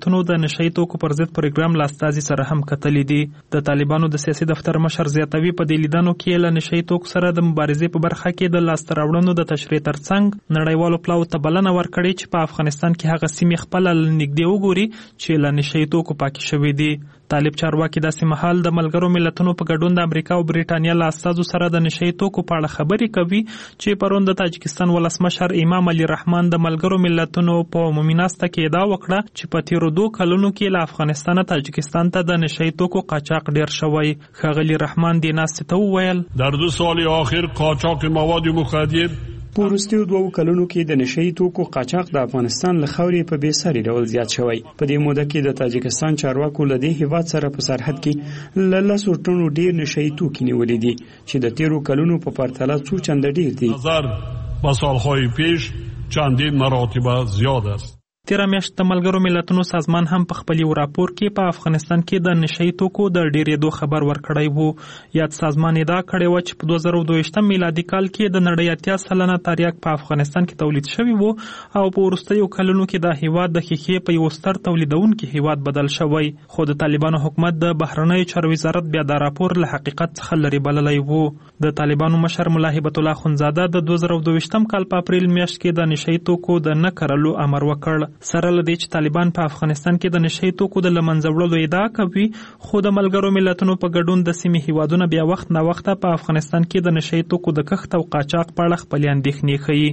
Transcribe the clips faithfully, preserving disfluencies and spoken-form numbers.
ملتونو د نشئی توکو پر ضد پروګرام له استازي سره هم کتلې دي. د طالبانو د سیاسي دفتر مشر زیاتوي په دې لیدنو کې له نشئی توکو سره د مبارزې په برخه کې د لاسته راوړنو د تشریح ترڅنګ نړیوالو پلاو ته بلنه ورکړې چې په افغانستان کې هغه سیمې خپل لنګدې وګوري چې له نشئی توکو پاکي شوې دي. طالب چارواکي داسې مهال د ملګرو ملتونو په ګډون د امریکا او بریټانیا له استازو سره د نشئی توکو په اړه خبرې کوي چې پرون د تاجکستان ولسمشر امام علي رحمان د ملګرو ملتونو په عمومي ناسته کې ادعا وکړه چې په تیرو دوه کلونو کې له افغانستان تاجکستان ته د نشئی توکو قاچاق ډیر شوی. ښاغلي رحمان د ناستې ته وویل در دو سال آخر قاچاق مواد مخدر په وروستیو دوو کلونو کې د نشئی توکو قاچاق د افغانستان له خاورې په بې ساري ډول زیات شوی. په دې موده کې د تاجکستان چارواکو له دې هیواد سره په سرحد کې له لسو ټنو ډیر نشئی توکي نیولې دي چې د تیرو کلونو په پرتله څو چنده ډیر دي. نظر با سالهای پیش چندین مراتب زیاد است. تیره میاشت د ملګرو ملتونو سازمان هم په خپل یو راپور کې په افغانستان کې د نشئی توکو د ډیرېدو خبر ورکړی وو. یاد سازمان ادعا کړې وه چې په دوه زره دوه ویشتم میلادي کال کې د نړۍ اتیا سلنه تریاک په افغانستان کې تولید شوی وو او په وروستیو کلونو کې دا هیواد د ښیښې په یو ستر تولیدونکي هیواد بدل شوی. خو د طالبانو حکومت د بهرنیو چارو وزارت بیا دا راپور له حقیقت څخه لرې بللی وو. د طالبانو مشر ملا هیبت الله خونزاده د دوه زره دوه ویشتم کال په اپریل میاشت کې د نشئی توکو د نه کرلو امر وکړ. سره له دې چې طالبان په افغانستان کې د نشئی توکو د له منځه وړلو ادعا کوي، خو د ملګرو ملتونو په ګډون د سیمې هیوادونه بیا وخت نه وخته په افغانستان کې د نشئی توکو د کښت او قاچاق په اړه خپلې اندېښنې ښیي.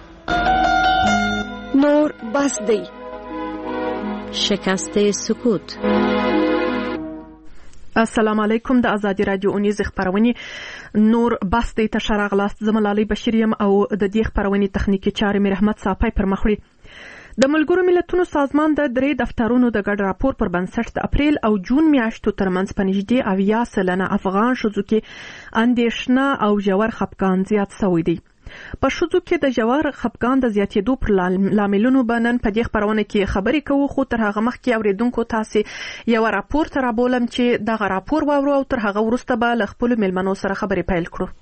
نور بس دی. شکست سکوت. السلام علیکم. د ازادي رادیو اونیز خبرونه نور بس دی ته شراغلاست. زملالي بشریم او د دې خبرونې تخنیکی چارې مې رحمت صافی پر مخړي. د ملګرو ملتونو سازمان د درې دفترونو د ګډ راپور پر بنسټ د اپریل او جون میاشتو ترمنځ په نږدې اویا سلنه افغان ښځو کې اندېښنه او ژور خپګان زیات شوی دی. په ښځو کې د ژور خپګان د زیاتېدو پر لاملونو به نن په دې خبرونه کې خبرې کوو، خو تر هغه مخکې اورېدونکو تاسې یو راپور ته رابولم چې دغه راپور واورو او تر هغه وروسته به له خپلو مېلمنو سره خبرې پیل کړو.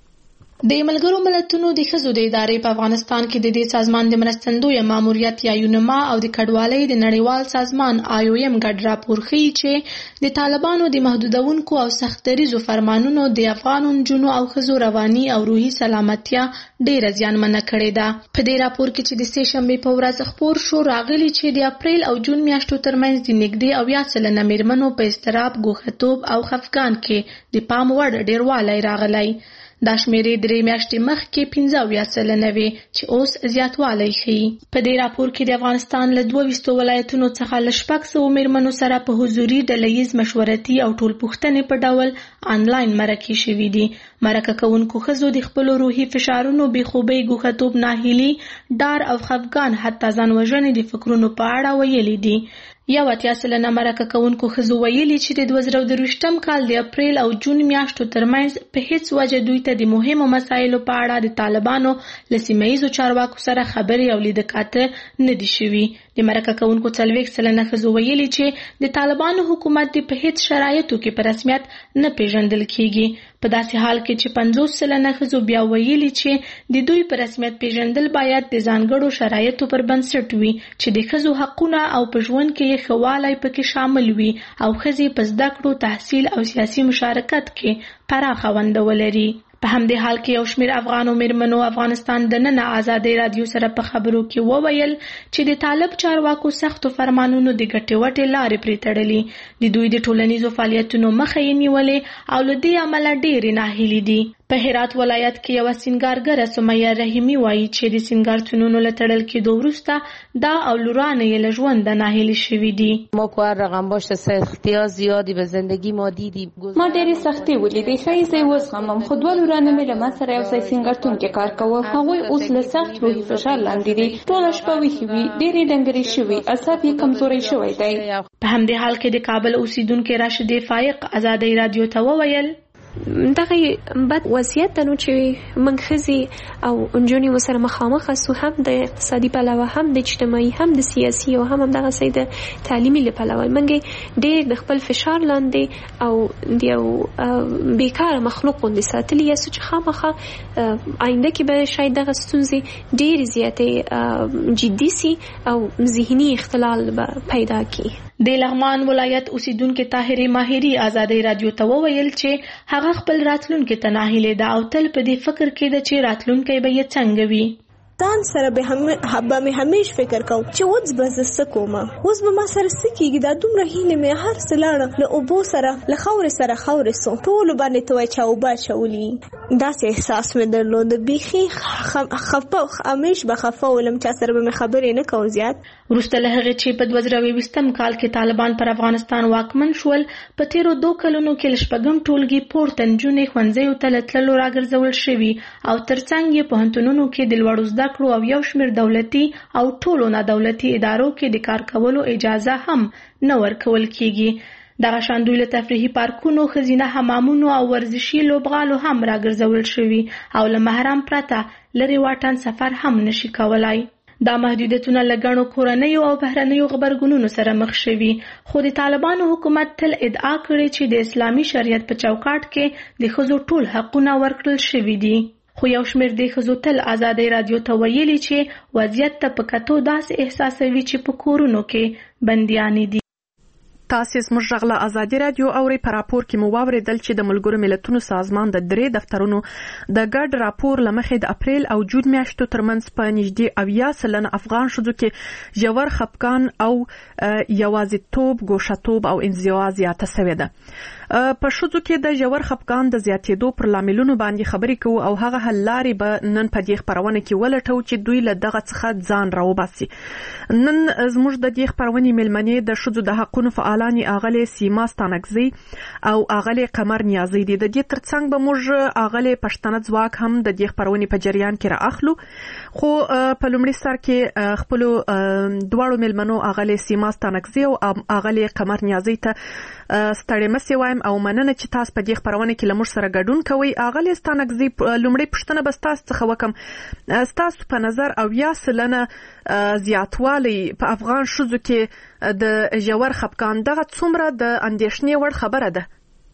د ملګرو ملتونو د ښځو د ادارې په افغانستان کې د دې سازمان د مرستندوی ماموریت یا یونما او د کډوالۍ د نړیوال سازمان آی او ایم ګډ راپور ښیي چې د طالبانو د محدودونکو او سخت دریزو فرمانونو د افغان نجونو او ښځو رواني او روحي سلامتیا ډېره زیانمنه کړې ده. په دې راپور کې چې د سې شنبې په ورځ خپور شو راغلي چې د اپریل او جون میاشتو ترمنځ د نږدې اویا سلنه مېرمنو په اضطراب، ګوښه‌توب او خفګان کې د پام وړ ډېروالی راغلی. دا شمیرې درې میاشتې مخکې پنځه اویا سلنه وې چې اوس زیاتوالی ښیي. په دې راپور کې د افغانستان له دوه ویشتو ولایتونو څخه له شپږ سوو مېرمنو سره په حضوري ډله ییز مشورتي او ټولپوښتنې په ډول آنلاین مرکې شوي دي. مرکه کوونکو ښځو د خپلو روحي فشارونو، بې خوبۍ، ګوښه‌توب، ناهیلي، ډار او خفګان حتی ځان وژنې د فکرونو په اړه ویلي دي. یو اتیا سلنه مرکه کوونکو ښځو ویلي چې د دوه زره درویشتم کال د اپریل او جون میاشتو ترمنځ په هیڅ وجه دوی ته د مهمو مسایلو په اړه د طالبانو له سیمه ییزو چارواکو سره خبرې او لیدکاته نه دي شوي. د مرکه کوونکو څلوېښت سلنه ښځو ویلي چې د طالبانو حکومت د په هیڅ شرایطو کې په رسمیت نه پیژندل کیږي. په داسې حال کې چې پنځوس سلنه ښځو بیا ویلي چې د دوی په رسمیت پیژندل باید د ځانګړو شرایطو پر بنسټ وي چې د ښځو حقونه او په ژوند کې یې ښه والی پکې شامل وي او ښځې په زده کړو، تحصیل او سیاسي مشارکت کې پراخه ونډه ولري. په همدې حال کې یو شمېر افغانو مېرمنو افغانستان د نن ازادۍ رادیو سره په خبرو کې وویل چې د طالب چارواکو سختو فرمانونو د ګټې وټې لارې پرې تړلي. د دوی د ټولنیزو فعالیتونو مخه یې نیولې او له دې امله ډېرې ناهیلې دي. په هرات ولایت کې یوه سینګارګره سمیه رحیمي وایي چې د سینګارتونونو له تړل کېدو وروسته دا او لورانه یې له ژونده ناهیلې شوي دي. ما په هر رقم باشه سختي زیادی به زندگی ما دیدیم. ما ډېرې سختۍ ولیدې، ښایي زه یې وزغمم، خو دوه لورانه مې له ما سره یو ځای سینګارتون کې کار کوه. هغوی اوس له سخت روحي فشار لاندې دي، ټوله شپه ویښې وي، ډېرې ډنګرې شوي، اعصاب یې کمزوری شوی دی. په همدې حال کې د کابل اوسیدونکې راشدې فایق ازادۍ رادیو ته وویل دغه بد وضعیت ته نو چې موږ ښځې او نجونې ورسره مخامخ سو، هم د اقتصادي پلوه، هم د اجتماعي، هم د سیاسي او هم همدغسې د تعلیمي له پلوه موږ ډېر د خپل فشار لاندې او د یو بېکاره مخلوق غوندې ساتلي یاستو چې خامخا آینده کې به شاید دغه ستونزې ډېرې زیاتې جدي سي او ذهني اختلال به پیدا کړي. د لغمان ولایت اوسیدونکو طاهره ماهری آزادۍ رادیو ته وویل چې هغه خپل راتلونکي ته ناهیلې ده او تل په دې فکر کې ده چې راتلونکی به یې څنګه وي. ځان سره به هم به مې همیش فکر کوم چې اوس به زه څه کوم، اوس به ما سره څه کېږي. دا دومره هیلې مې هر څه لاړه، له اوبو سره له خاورې سره خاورې سو، ټولو باندې ته وایي چې اوبه اچولي. داسې احساس مې درلود، بیخي خفه همیش به خفه ولم، چا سره به مې خبرې نه کوم زیات. وروسته له هغې چې په دوه زره اوویشتم کال کې طالبان پر افغانستان واکمن شول، په تیرو دوه کلونو کې له شپږم ټولګي پورته نجونې ښوونځیو ته له تللو راګرځول شوي او ترڅنګ یې پوهنتونونو کې د لوړو زده کړو او یو شمېر دولتي او ټولو نه دولتي ادارو کې د کار کولو اجازه هم نه ورکول کیږي. دغه شان دوی له تفریحي پارکونو، ښځینه حمامونو او ورزشي لوبغالو هم راګرځول شوي او له محرم پرته لرې واټن سفر هم نشي کولای. دا محدودیتونه له ګڼو کورنیو او بهرنیو غبرګونونو سره مخ شوي، خو د طالبانو حکومت تل ادعا کړې چې د اسلامي شریعت په چوکاټ کې د ښځو ټول حقونه ورکړل شوي دي. خو یو شمېر د ښځو تل آزادۍ رادیو ته ویلي چې وضعیت ته په کتو داسې احساسوي چې په کورونو کې بندیانې دي. تاسې زموږ غږ له ازادي رادیو اورئ. په راپور کې مو واورېدل چې د ملګرو ملتونو سازمان د درې دفترونو د ګډ راپور له مخې د اپریل او جون میاشتو ترمنځ په نږدې اویا سلنه افغان ښځو کې ژور خفګان او یوازیتوب، ګوښه‌توب او انزوا زیاته سوې ده. په ښځو کې د ژور خفګان د زیاتېدو پر لاملونو باندې خبرې کوو او هغه حل لارې به نن په دې خپرونه کې ولټو چې دوی له دغه څخه ځان راوباسي. نن زموږ د دې خپرونې مېلمنې د ښځو د حقونو فعالانې اغلې سیما ستانکزی او اغلې قمر نیازی دي. د دې ترڅنګ به موږ اغلې پښتنه ځواک هم د دې خپرونې په جریان کې را اخلو. خو په لومړي سر کې خپل دواړو مېلمنو اغلې سیما ستانکزی او اغلې قمر نیازی ته ستړي مسي وایم او مننه چې تاسو په دې خپرونه کې لمر سره ګډون کوئ. اغلې ستانکزی لومړی پښتنه بس تاسو څخه وکم، تاسو په نظر اویا سلنه زیاتوالی په افغان ښځو کې د ژور خفګان دغه څومره د اندېښنې وړ خبره ده؟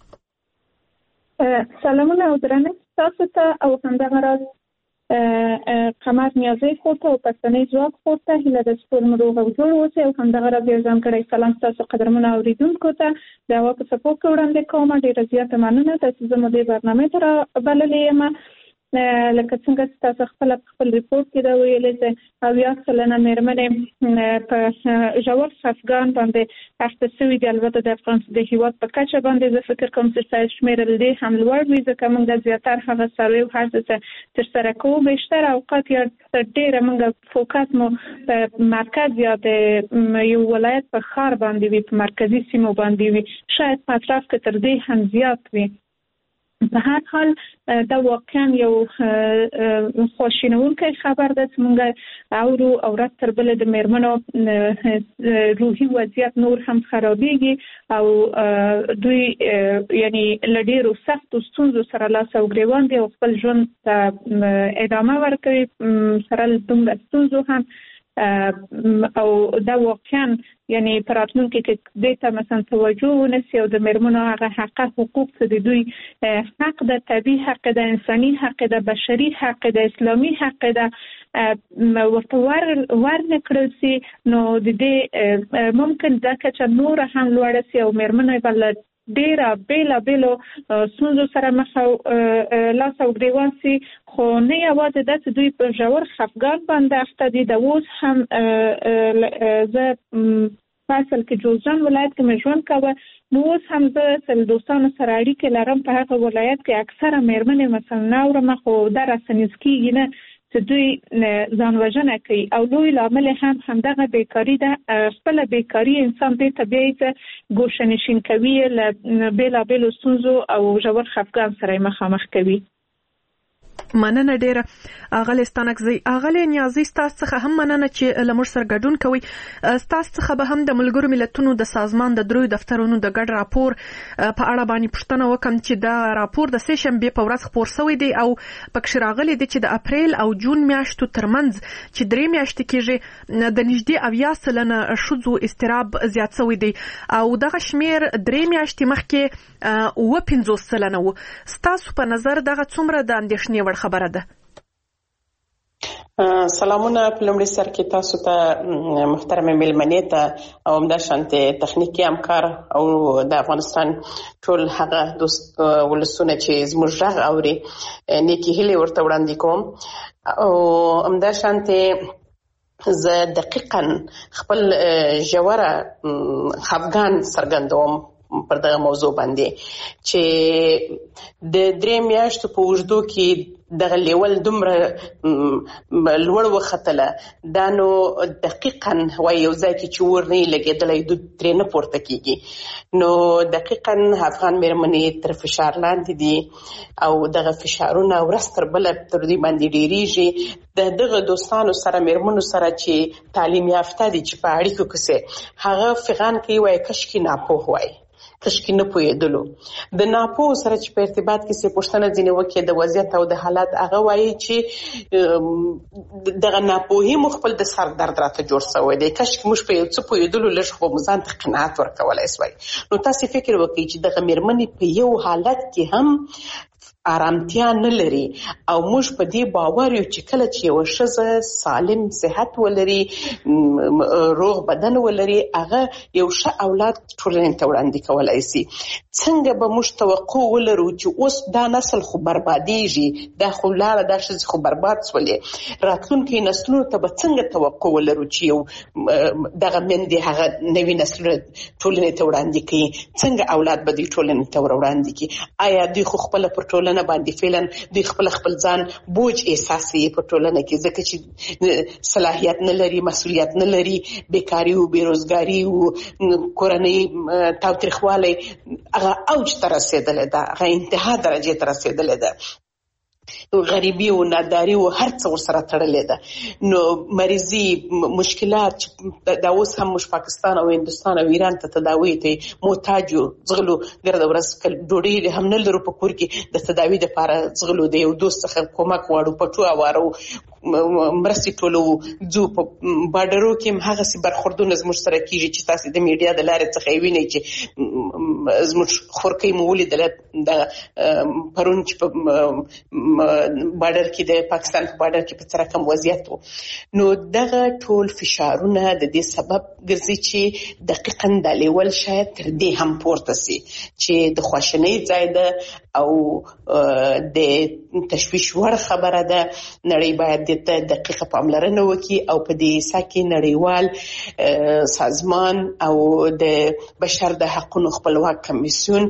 سلامونه او درنښت تاسو ته او همدغه راز قمر نیازی خور ته او پښتنې ځواک خور ته هیله ده چې ټول مو روغ او جوړ اوسئ. او همدغه راز یو ځانګړی سلام ستاسو قدرمنو اورېدونکو ته د هوا په څپو کې وړاندې کوم. ډېره زیاته مننه ده چې زه مو دې برنامې ته رابللې یم. لکه څنګه چې تاسو خپله په خپل ریپورټ کې دا ویلې چې اویا سلنه مېرمنې په ژور خفګان باندې اخته سوي دي. البته د افغان د هېواد په کچه باندې زه فکر کوم چې ستاسو شمېر له دې هم لوړ وي، ځکه موږ زیاتره هغه څاروي هر څه ترسره کوو. بیشتر اوقات یا ډېره موږ فوکس مو په مرکز یا د یو ولایت په ښار باندې وي، په مرکزي سیمو باندې وي، شاید په اطراف کې تر دې هم زیات وي. په هر حال دا واقعا یو خواشینونکی خبر ده چې موږ اورو او ورځ تر بلې د مېرمنو روحي وضعیت نور هم خرابېږي او دوی یعنی له ډېرو سختو ستونزو سره لاس او ګرېوان دي او خپل ژوند ته ادامه ورکوي سره له دومره ستونزو هم. او دا واقعا یعنی په راتلونکي کې دې ته مثلا توجه ونسي او د مېرمنو هغه حق حقوق څه د دوی حق ده، طبیعي حق ده، انساني حق ده، بشري حق ده، اسلامي حق ده ورته ور ورنه کړل سي، نو د دې ممکن دا کچه نور هم لوړه سي او مېرمنې بل ډېره بیلا بیلو ستونزو سره مخ او لاس او ګرېوان سي. خو نه یوازې دا چې دوی په ژور خفګان باندې اخته دي، د اوس هم زه فاصل کې جوزجان ولایت کې مې ژوند کوه، نو اوس هم زه سل دوستانو سره اړیکې لرم په هغه ولایت کې اکثره مېرمنې مثلا اورم، خو دا راسه نږدې کېږي نه چې دوی ځان وژنه کوي او لوی لامل هم همدغه بیکاري ده. خپله بیکاري انسان دې ته بیایي چې ګوشه نشین کوي، له بېلابېلو ستونزو او ژور خفګان سره یې مخامخ کوي. مننه ډیره اغلی ستانکزی. اغلی نیازی ستاسو څخه هم مننه چې له موږ سره ګډون کوئ. ستاسو څخه به هم د ملګرو ملتونو د سازمان د دریو دفترونو د ګډ راپور په اړه باندې پوښتنه وکم چې دا راپور د سې شنبې په ورځ خپور شوی دی او پکې راغلی دی چې د اپریل او جون میاشتو ترمنځ چې درې میاشتې کېږي د نږدې اویا سلنه ښځو اضطراب زیات شوی دی او دغه شمېر درې میاشتې مخکې اووه پنځوس سلنه و. ستاسو په نظر دغه څومره د اندېښنې وړ خبره ده؟ سلامونه په لومړي سر کې تاسو ته محترمه مېلمنې ته او همداشانته تخنیکي همکار او د افغانستان ټول هغه دوست ولسونه چې زموږ غږ اوري نیکي هیلې ورته وړاندې کوم او همداشانته زه دقیقاً خپل ژوره خفګان څرګندوم پر دغه موضوع باندې چې د درې میاشتو په اوږدو کې دغه لیول دومره لوړ وختله دا نو دقیقاً وایي یو ځای کې چې اور نه لګېدلی دوی ترې نه پورته کېږي نو دقیقاً افغان مېرمنې تر فشار لاندې دي او دغه فشارونه ورځ تر بله تر دوی باندې ډېرېږي د دغه دوستانو سره مېرمنو سره چې تعلیم یافته دي چې په اړیکو کې هغه فغان کوي وایي کشکې ناپوه وایي کشکې نه پوهېدلو د ناپوه سره چې په ارتباط کې څه پوښتنه ځینې وکړي د وضعیت او د حالات هغه وایي چې دغه ناپوهي مو خپل د سر درد راته جوړ شوی دی کشکې موږ په یو څه پوهېدلو لږ خو مو ځان ته قناعت ورکولی سوای نو تاسې فکر وکړئ چې دغه مېرمنې په یو حالت کې هم آرامتیا نه لري او موږ په دې باور یو چې کله چې یو ښځه سالم صحت ولري روغ بدن ولري هغه یو ښه اولاد ټولنې ته وړاندې کولی سي څنګه به موږ توقع ولرو چې اوس دا نسل خو بربادېږي دا خو لاړه دا ښځې خو برباد سولې راتلونکي نسلونو ته به څنګه توقع ولرو چې یو دغه میندې هغه نوي نسلونه ټولنې ته وړاندې کوي څنګه اولاد به دوی ټولنې ته وړاندې کړي آیا دوی خو خپله پر ټولنه باندې فعلا دوی خپل خپل ځان بوج احساسي په ټولنه کې ځکه چې صلاحیت نه لري مسؤلیت نه لري بیکاری او بیروزګاری او کورنۍ تاوتریخوالی هغه اوج ته رسېدلې ده هغه انتها درجې ته رسېدلې ده غریبی او ناداری او هر څه ورسره تړلې ده نو مریضي مشکلات دا اوس هم موږ پاکستان او هندستان او ایران ته تداوی ته محتاج یو زغلو ګرد ورځ ډوډۍ هم نه لرو په کور کې د تداوی لپاره زغلو د یو دوست څخه کومک واړو پټو اوارو مرستې ټولو ځو په بارډرو کې هم هغسې برخوردونه زموږ سره کېږي چې تاسې د میډیا د لارې څخه یې وینئ چې زموږ خورکۍ مو ولیدله د پرون چې په بارډر کې د پاکستان په بارډر کې په څه رقم وضعیت و نو دغه ټول فشارونه د دې سبب ګرځي چې دقیقاً دا لیول شاید تر دې هم پورته سي چې د خواشینۍ ځای ده او د تشویش وړ خبره ده نړۍ باید دې ته دقیقه پاملرنه وکړي او په دې سا کې نړیوال سازمان او د بشر د حقونو خپلواک کمیسیون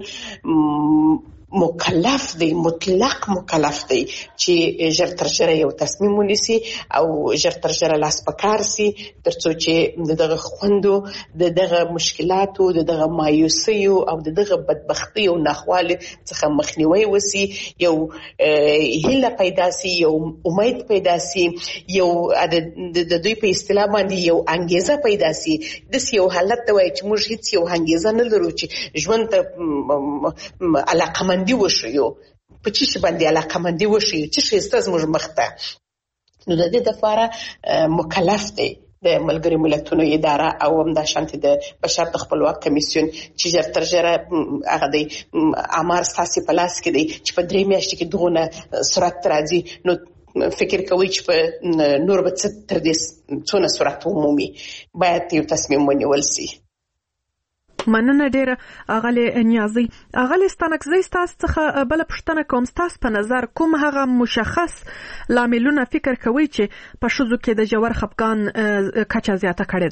مکلف دی مطلق مکلف دی چې ژر تر ژره یو تصمیم ونیسي او ژر تر ژره لاس په کار سي ترڅو چې د دغه خوندو د دغه مشکلاتو د دغه مایوسیو او د دغه بدبختۍ او ناخوالي څخه مخنیوي وسي یو هیله پیدا سي یو امید پیدا سي یو د دوی په اصطلاح باندې یو انګیزه پیدا سي د یو حالت ته وایي چې موږ هیڅ یو انګیزه نه لرو چې ژوند ته علاقه دی وشيو په چی شي باندې علاقه مندي وشي چې شي ستاسو موږ مخته نو د دې لپاره مکلف دی د ملګري ملتونو اداره او هم د شانتي د بشر د خپلواک کمیسیون چې ژر تر ژره هغه دی امر ستاسو په لاس کې دی چې په درې میاشتې کې دغه سرعت راځي نو فکر کوي چې په نور به تر دې څونه سرعت عمومي باید یو تصمیم ونیول شي مننه ډیره اغلی نیازی اغلی ستانکزی ستاسو څخه بل پښتنه کوم ستاسو په نظر کوم هغه مشخص لاملونه فکر کوي چې په شذو کې د جوړ خپګان کچا زیاته کړي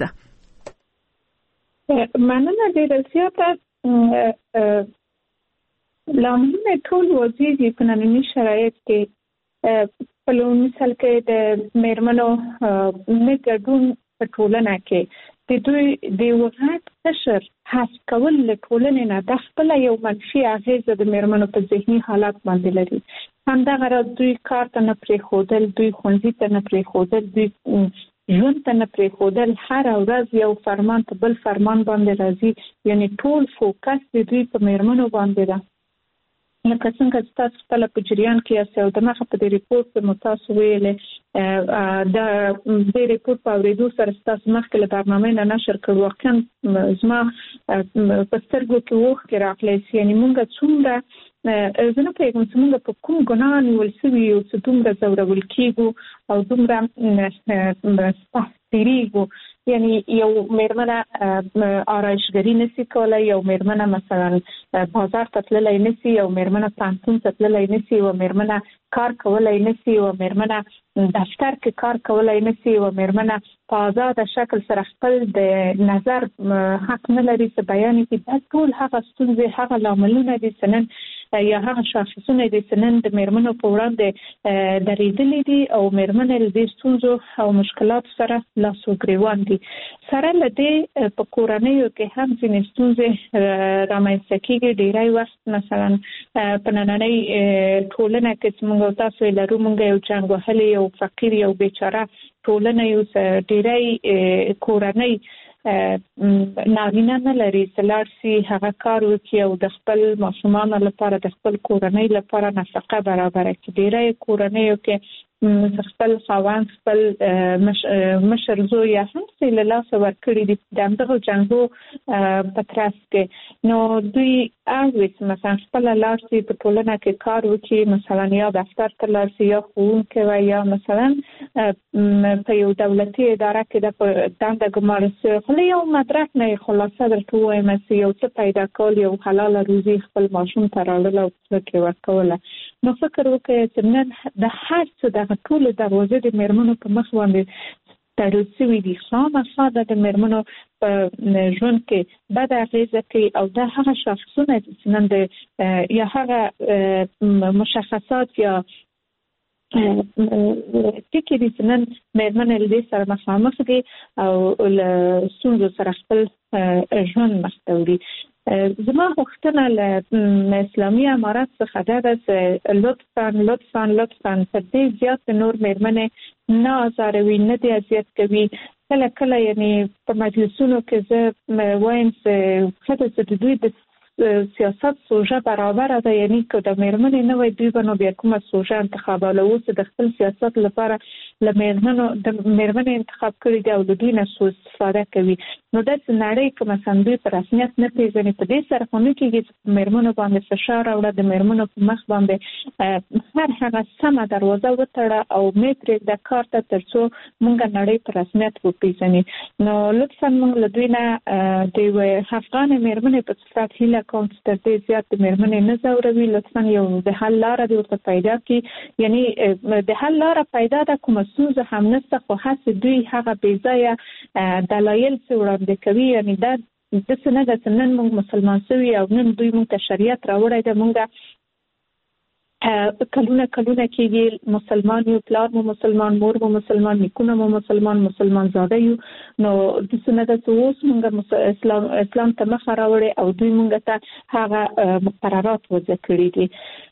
ده مننه ډیره زیاته لاملونه ټول وزیږي په ننني شرایط کې په لومړي مثال کې د میرمنو نه ګډون په ټولنه کې د دوی د وغات قشر حس کول له ټولنې نه د خپل یو منفي اغیزه د میرمنو په ذهني حالات باندې لري همدغه را دوی کار ته نه پرېښودل دوی ښوونځي ته نه پرېښودل دوی ژوند ته نه پرېښودل هر ورځ یو فرمان په بل فرمان باندې راځي یعنی ټول فوکس د دوی په میرمنو باندې ده لکه څنګه ستاسو خپل په جریان کې یاست او دغه په دې ریپورت کې متاسو ویلې دا د ریپورت په اورېدو سره ستاسو مخکې له برنامې نه نشر کړ واقعا زما په سترګو کې وښ کې راغلی یعنی موږ څومره زه نه پوهېږم چې موږ په کوم ګناه نیول سوي یو چې دومره ځورول کېږو او دومره تیریږو. یعنی یو میرمنه آرایشګري نشي کولی، یو میرمنه مثلا بازار ته تللی نشي، یو میرمنه پوهنتون ته تللی نشي، یو میرمنه کار کولی نشي، یو میرمنه دفتر کې کار کولی نشي، یو میرمنه په آزاده شکل سره خپل د نظر حق نه لري چې بیان کړي. دا ټول هغه ستونزې، هغه لاملونه دي چې نن یا هغه شاخصونه دي چې نن د میرمنو په وړاندې درېدلي دي او میرمنې له دې ستونزو او مشکلاتو سره لاس و ګرېوان دي. سره له دې په کورنیو کې هم ځینې ستونزې رامنځته کېږي. ډېری وخت مثلا په نننۍ ټولنه کې چې موږ تاسو یې لرو، موږ یو جنګ وهلي، یو فقیر، یو بیچاره ټولنه یو. ډېری کورنۍ نارینه نه لري چې لاړ شي هغه کار وکړي او د خپل ماشومانو لپاره، د خپل کورنۍ لپاره نفقه برابره کړي. ډېری کورنیو کې خپل خاوند، خپل مشر زوی یا هم څه له لاسه ورکړي دي د همدغو جنګو په ترڅ کې. نو دوی اړ وي چې مثلا خپله لاړ شي په ټولنه کې کار وکړي، مثلا یا دفتر ته لاړ شي، یا ښوونکی وي، یا مثلا په یو دولتي اداره کې د دنده ګمارل شوې. خو له یو مدرک نه یې خلاصه درته ووایم چې یو څه پیدا کول، یو حلاله روزي خپل ماشوم ته راوړل او څه کې ورکوله. نو فکر وکړئ چې نن د هر څه دغه ټولې دروازې د میرمنو په مخ باندې تړل شوي دي. خامخا د میرمنو په ژوند کې بد اغېزه کوي او دا هغه شاخصونه دي چې نن د یا هغه مشخصات یا ټکي دي چې نن میرمنې له دې سره مخامخ دي او له ستونزو سره خپل ژوند مخ ته وړي. زما غوښتنه له اسلامي امارت څخه دا ده چې لطفا لطفا لطفا تر دې زیات نور میرمنې نه ازاروي، نه دې اذیت کوي. کله کله یعنی په مجلسونو کې زه وایم چې ښځه چې د دوی د سیاست سوژه برابره ده، یعنی که د میرمنې نه وای دوی به نو بیا کومه سوژه انتخابوله. اوس د خپل سیاست لپاره له میرمنو د میرمنې انتخاب کړي دي او له دوی نه سوء استفاده کوي. نو داسې نړۍ که مثلا دوی په رسمیت نه پېژني، په دې سره خو نه کېږي چې په میرمنو باندې فشار راوړه، د میرمنو په مخ باندې هر هغه سمه دروازه وتړه او مې پرېږده کار ته تر څو موږ نړۍ په رسمیت وپېژني. نو لطفا موږ له دوی نه د یوې افغانې میرمنې په صفت هیله کوم چې تر دې زیات د میرمنې نه ځوروي. لطفا یو د حل لاره دې ورته پیدا کړي، یعنی د حل لاره پیدا ده، کومه ستونزه هم نشته، خو هسې دوی هغه بې ځایه دلایل چې وړاندې کوي. یعنی دا داسې نه ده چې نن موږ مسلمان شوي او نن دوی موږ ته شریعت راوړی ده، موږ کلونه کلونه کېږي مسلمان یو، پلار مو مسلمان، مور مو مسلمان، نیکونه مو مسلمان، مسلمان زاده یو. نو داسې نه ده چې اوس موږ اسلام اسلام ته مخه راوړې او دوی موږ ته هغه مقررات وضع کړي دي.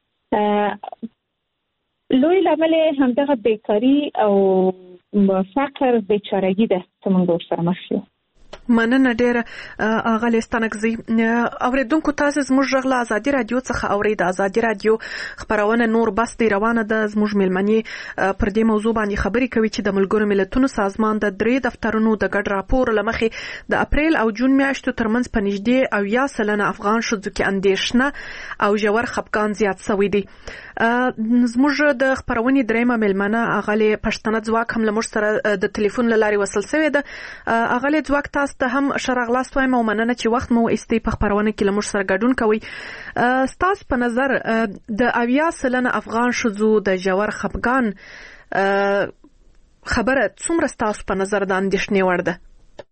لوی لامل یې همدغه بیکاري او فقر بیچارګي ده چې موږ ورسره مخ یو. مننه ډیره اغلی ستانکزی. اوریدونکو تاسو زموږ غږ له ازادي رادیو څخه اورئ. د ازادي رادیو خبرونه نور بس دی روانه ده. زموږ مېلمنې پر دې موضوع باندې خبرې کوي چې د ملګرو ملتونو سازمان د درې دفترونو د ګډ راپور لمخې د اپریل او جون میاشتو ترمنځ په نږدې او یا سلنه افغان ښځو کې اندېښنه او ژور خپګان زیات شوی دی. زموږ د خبرونې درېیمه مېلمنه اغلی پښتنه ځواک هم له موږ سره د ټلیفون له لارې وصل شوې ده. اغلی ځواک تاسو ته هم ښه راغلاست وایم او مننه چې وخت مو ایستی په خبرونه کې له موږ سره ګډون کوئ. ستاسو په نظر د اویا سلنه افغان ښځو د ژور خپګان خبره څومره ستاسو په نظر د اندېښنې وړ ده؟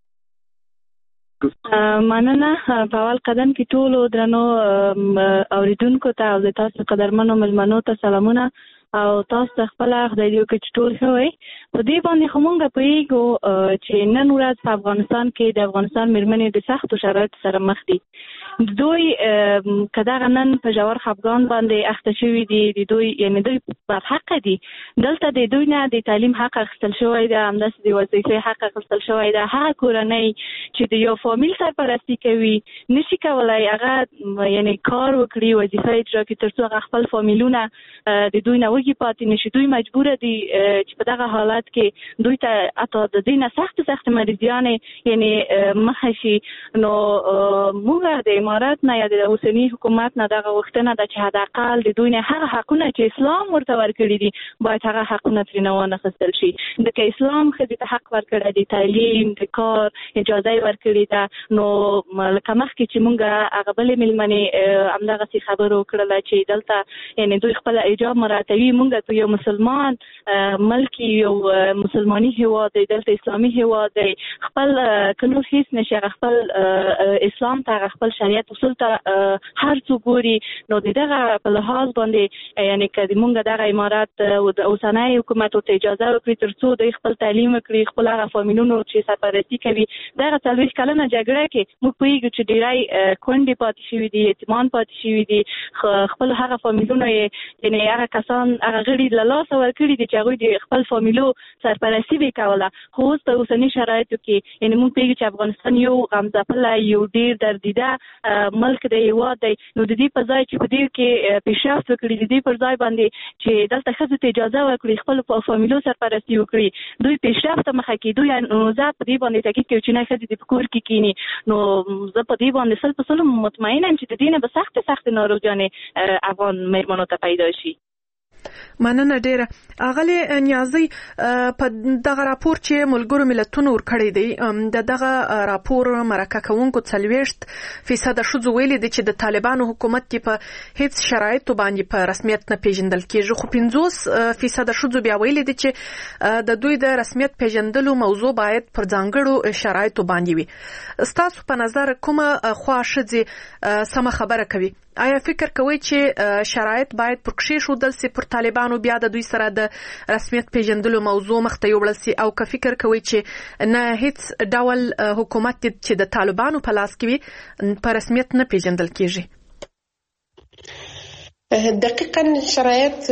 مننه. په اول قدم کې ټولو درنو اوریدونکو ته او د تاسو قدرمنو مېلمنو ته سلامونه او تاسو ته خپل خدای دې وکړي چې ټول ښه وئ. په دې باندې خو موږ پوهېږو چې نن ورځ په افغانستان کې د افغانستان مېرمنې د سختو شرایطو سره مخ دي. دوی که دغه نن په ژور خپګان باندې اخته شوي دي، د دوی یعنې دوی بدحقه دي. دلته د دوی نه د تعلیم حق اخیستل شوی ده، همداسې د وظیفې حق اخیستل شوی ده. هغه کورنۍ چې د یو فامیل سرپرستي کوي نشي کولی هغه یعنې کار وکړي، وظیفه اجرا کړي تر څو هغه خپل فامیلونه د دوی نه وږي پاتې نشي. دوی مجبوره دي چې په دغه حالت کې دوی ته حتی د دوی نه سختې سختې مریضیانې یعنې مخه شي. نو موږ د امارات نه یا د اوسنی حکومت نه دغه غوښتنه ده چې حداقل د دوی نه هغه حقونه چې اسلام ورته ورکړي دي باید هغه حقونه ترېنه وانخیستل شي. ځکه اسلام ښځې ته حق ورکړی دی، تعلیم، د کار اجازه یې ورکړې ده. نو لکه مخکې چې مونږ هغه بلې مېلمنې همدغسې خبره وکړله چې دلته یعنې دوی خپله حجاب مراعتوي. مونږ ته یو مسلمان ملک یو مسلماني هېواد دی، دلته اسلامي هېواد دی، خپل که نور هېڅ نه شي هغه خپل اسلام ته هغه خپل شریعت اصول ته هر څو ګوري. نو د دغه په لحاظ باندې یعنې که د مونږ دغه امارات د اوسنی حکومت ورته اجازه وکړي تر څو دوی خپل تعلیم وکړي، خپل هغه فامیلونو چې سرپرستي کوي دغه څلوېښت کلنه جګړه کې موږ پوهېږو چې ډېری کونډې پاتې شوي دي، یتیمان پاتې شوي دي، خپل هغه فامیلونو یې یعنې هغه کسان هغه غړي له لاسه ورکړي دي چې هغوی د خپل فامیلو سرپرستي به یې کوله. خو اوس په اوسني شرایطو کې یعنې موږ پوهېږو چې افغانستان یو غمځپلی یو ډېر دردیده ملک دی، هېواد دی. نو د دې په ځای چې په دې کې پیشرفت وکړي، د دې پر ځای باندې چې دلته ښځو ته اجازه ورکړي خپل فامیلو سرپرستي وکړي، دوی پیشرفت ته مخه کړي. دوی نو زه په دې باندې تاکید کوي چې نه ښځې دې په کور کې کښېني. نو زه په دې باندې سل په سلو مطمئنه یم چې د دې نه به سختې سختې ناروغیانې افغان مېرمنو ته پیدا شي. مننه ډیره. اغلی نیازی په دغه راپور چې ملګرو ملتونو ورکړی دی د دغه راپور مرکه کوونکو څلوېښت فیصده ښځو ویلي دي چې د طالبانو حکومت کې په هیڅ شرایطو باندې په رسمیت نه پیژندل کیږي، خو پنځوس فیصده ښځو بیا ویلي دي چې د دوی د رسمیت پیژندلو موضوع باید پر ځانګړو شرایطو باندې وي. ستاسو په نظر کومه خوا ښځې سمه خبره کوي؟ آیا فکر کوئ چې شرایط باید پر کښېښودل سي پر طالبانو بیا د دوی سره د رسمیت پیژندلو موضوع مخته یوړل سي، او که فکر کوئ چې نه هیڅ ډول حکومت چې د طالبانو په لاس کې وي په رسمیت نه پیژندل کیږي؟ دقیقاً شرایط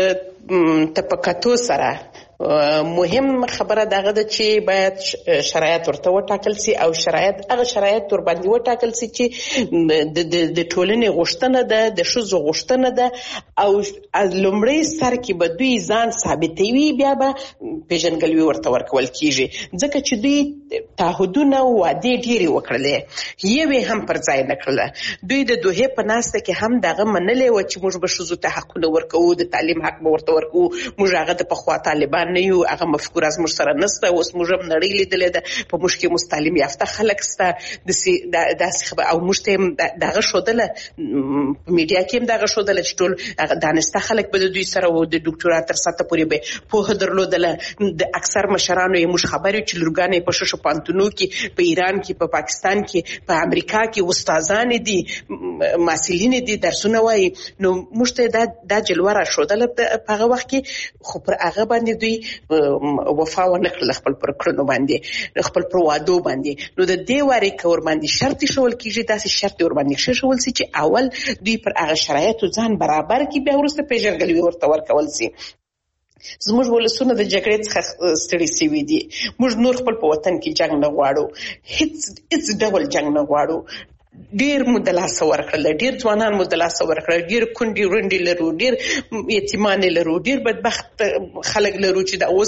ته په کتو سره مهم خبره دغه ده چې باید شرایط ورته وټاکل سي او شرایط هغه شرایط ور باندې وټاکل سي چې د د ټولنې غوښتنه ده، د ښځو غوښتنه ده او از لومړی سر کې به دوی ځان ثابتوي، بیا به پیژندګلوي ورته ورکول کیږي. ځکه چې دوی تعهدونه او وعدې ډېرې وکړلې، یوې هم پر ځای نه کړله. دوی د دوحې په ناسته کې هم دغه منلې وه چې موږ به ښځو ته حقونه ورکوو، د تعلیم حق به ورته ورکوو. موږ هغه د پخوا طالبان نه یو، هغه مفکوره زموږ سره نشته. اوس موږ هم نړۍ لیدلې ده، په موږ کې موږ تعلیم یافته خلک شته، داسې خبره او موږ ته هم دغه ښودله، په میډیا کې هم دغه ښودله چې ټول دانسته خلک به د دوی سره وو، د ډاکټورا تر سطحه پورې به پوهه درلودله. د اکثر مشرانو یې موږ خبرې چې لورګانې په ششو پوهنتونو کې، په ایران کې، په پاکستان کې، په امریکا کې استادانې دي، محصلین دي، درسونه وایي. نو موږ ته دا دا جلوه راښودله په هغه وخت کې، خو پر هغه باندې دوی وفا ونه کړله خپل پر کړنو باندې، خپل پر وعدو باندې. نو د دې وارې که ور باندې شرط ایښول کېږي، داسې شرط ور باندې کېښول سي چې اول دوی پر هغه شرایطو ځان برابر کړي، بیا وروسته پیژندګلوي ورته ورکول سي. زموږ ولسونه د جګړې څخه ستړي سوي دي. موږ نور خپل په وطن کې جنګ نه غواړو، هیڅ هیڅ ډول جنګ نه غواړو. ډیر مو د لاسه ورکړل، ډیر ځوانان مو د لاسه ورکړل، ډیر کونډې ورندې لرو، ډیر یتیمانې لرو، ډیر بدبخت خلک لرو چې دا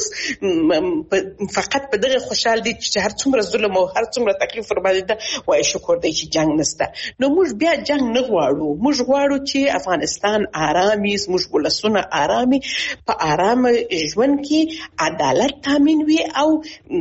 اوس فقط په دغه خوشحال دي چې هر څومره ظلم او هر څومره تکلیف ور باندې ده، وایي شکر دی چې جنګ نشته. نو موږ بیا جنګ نه غواړو، موږ غواړو چې افغانستان آرامي، زموږ ولسونه آرامي، په آرام ژوند کې عدالت تامین وي او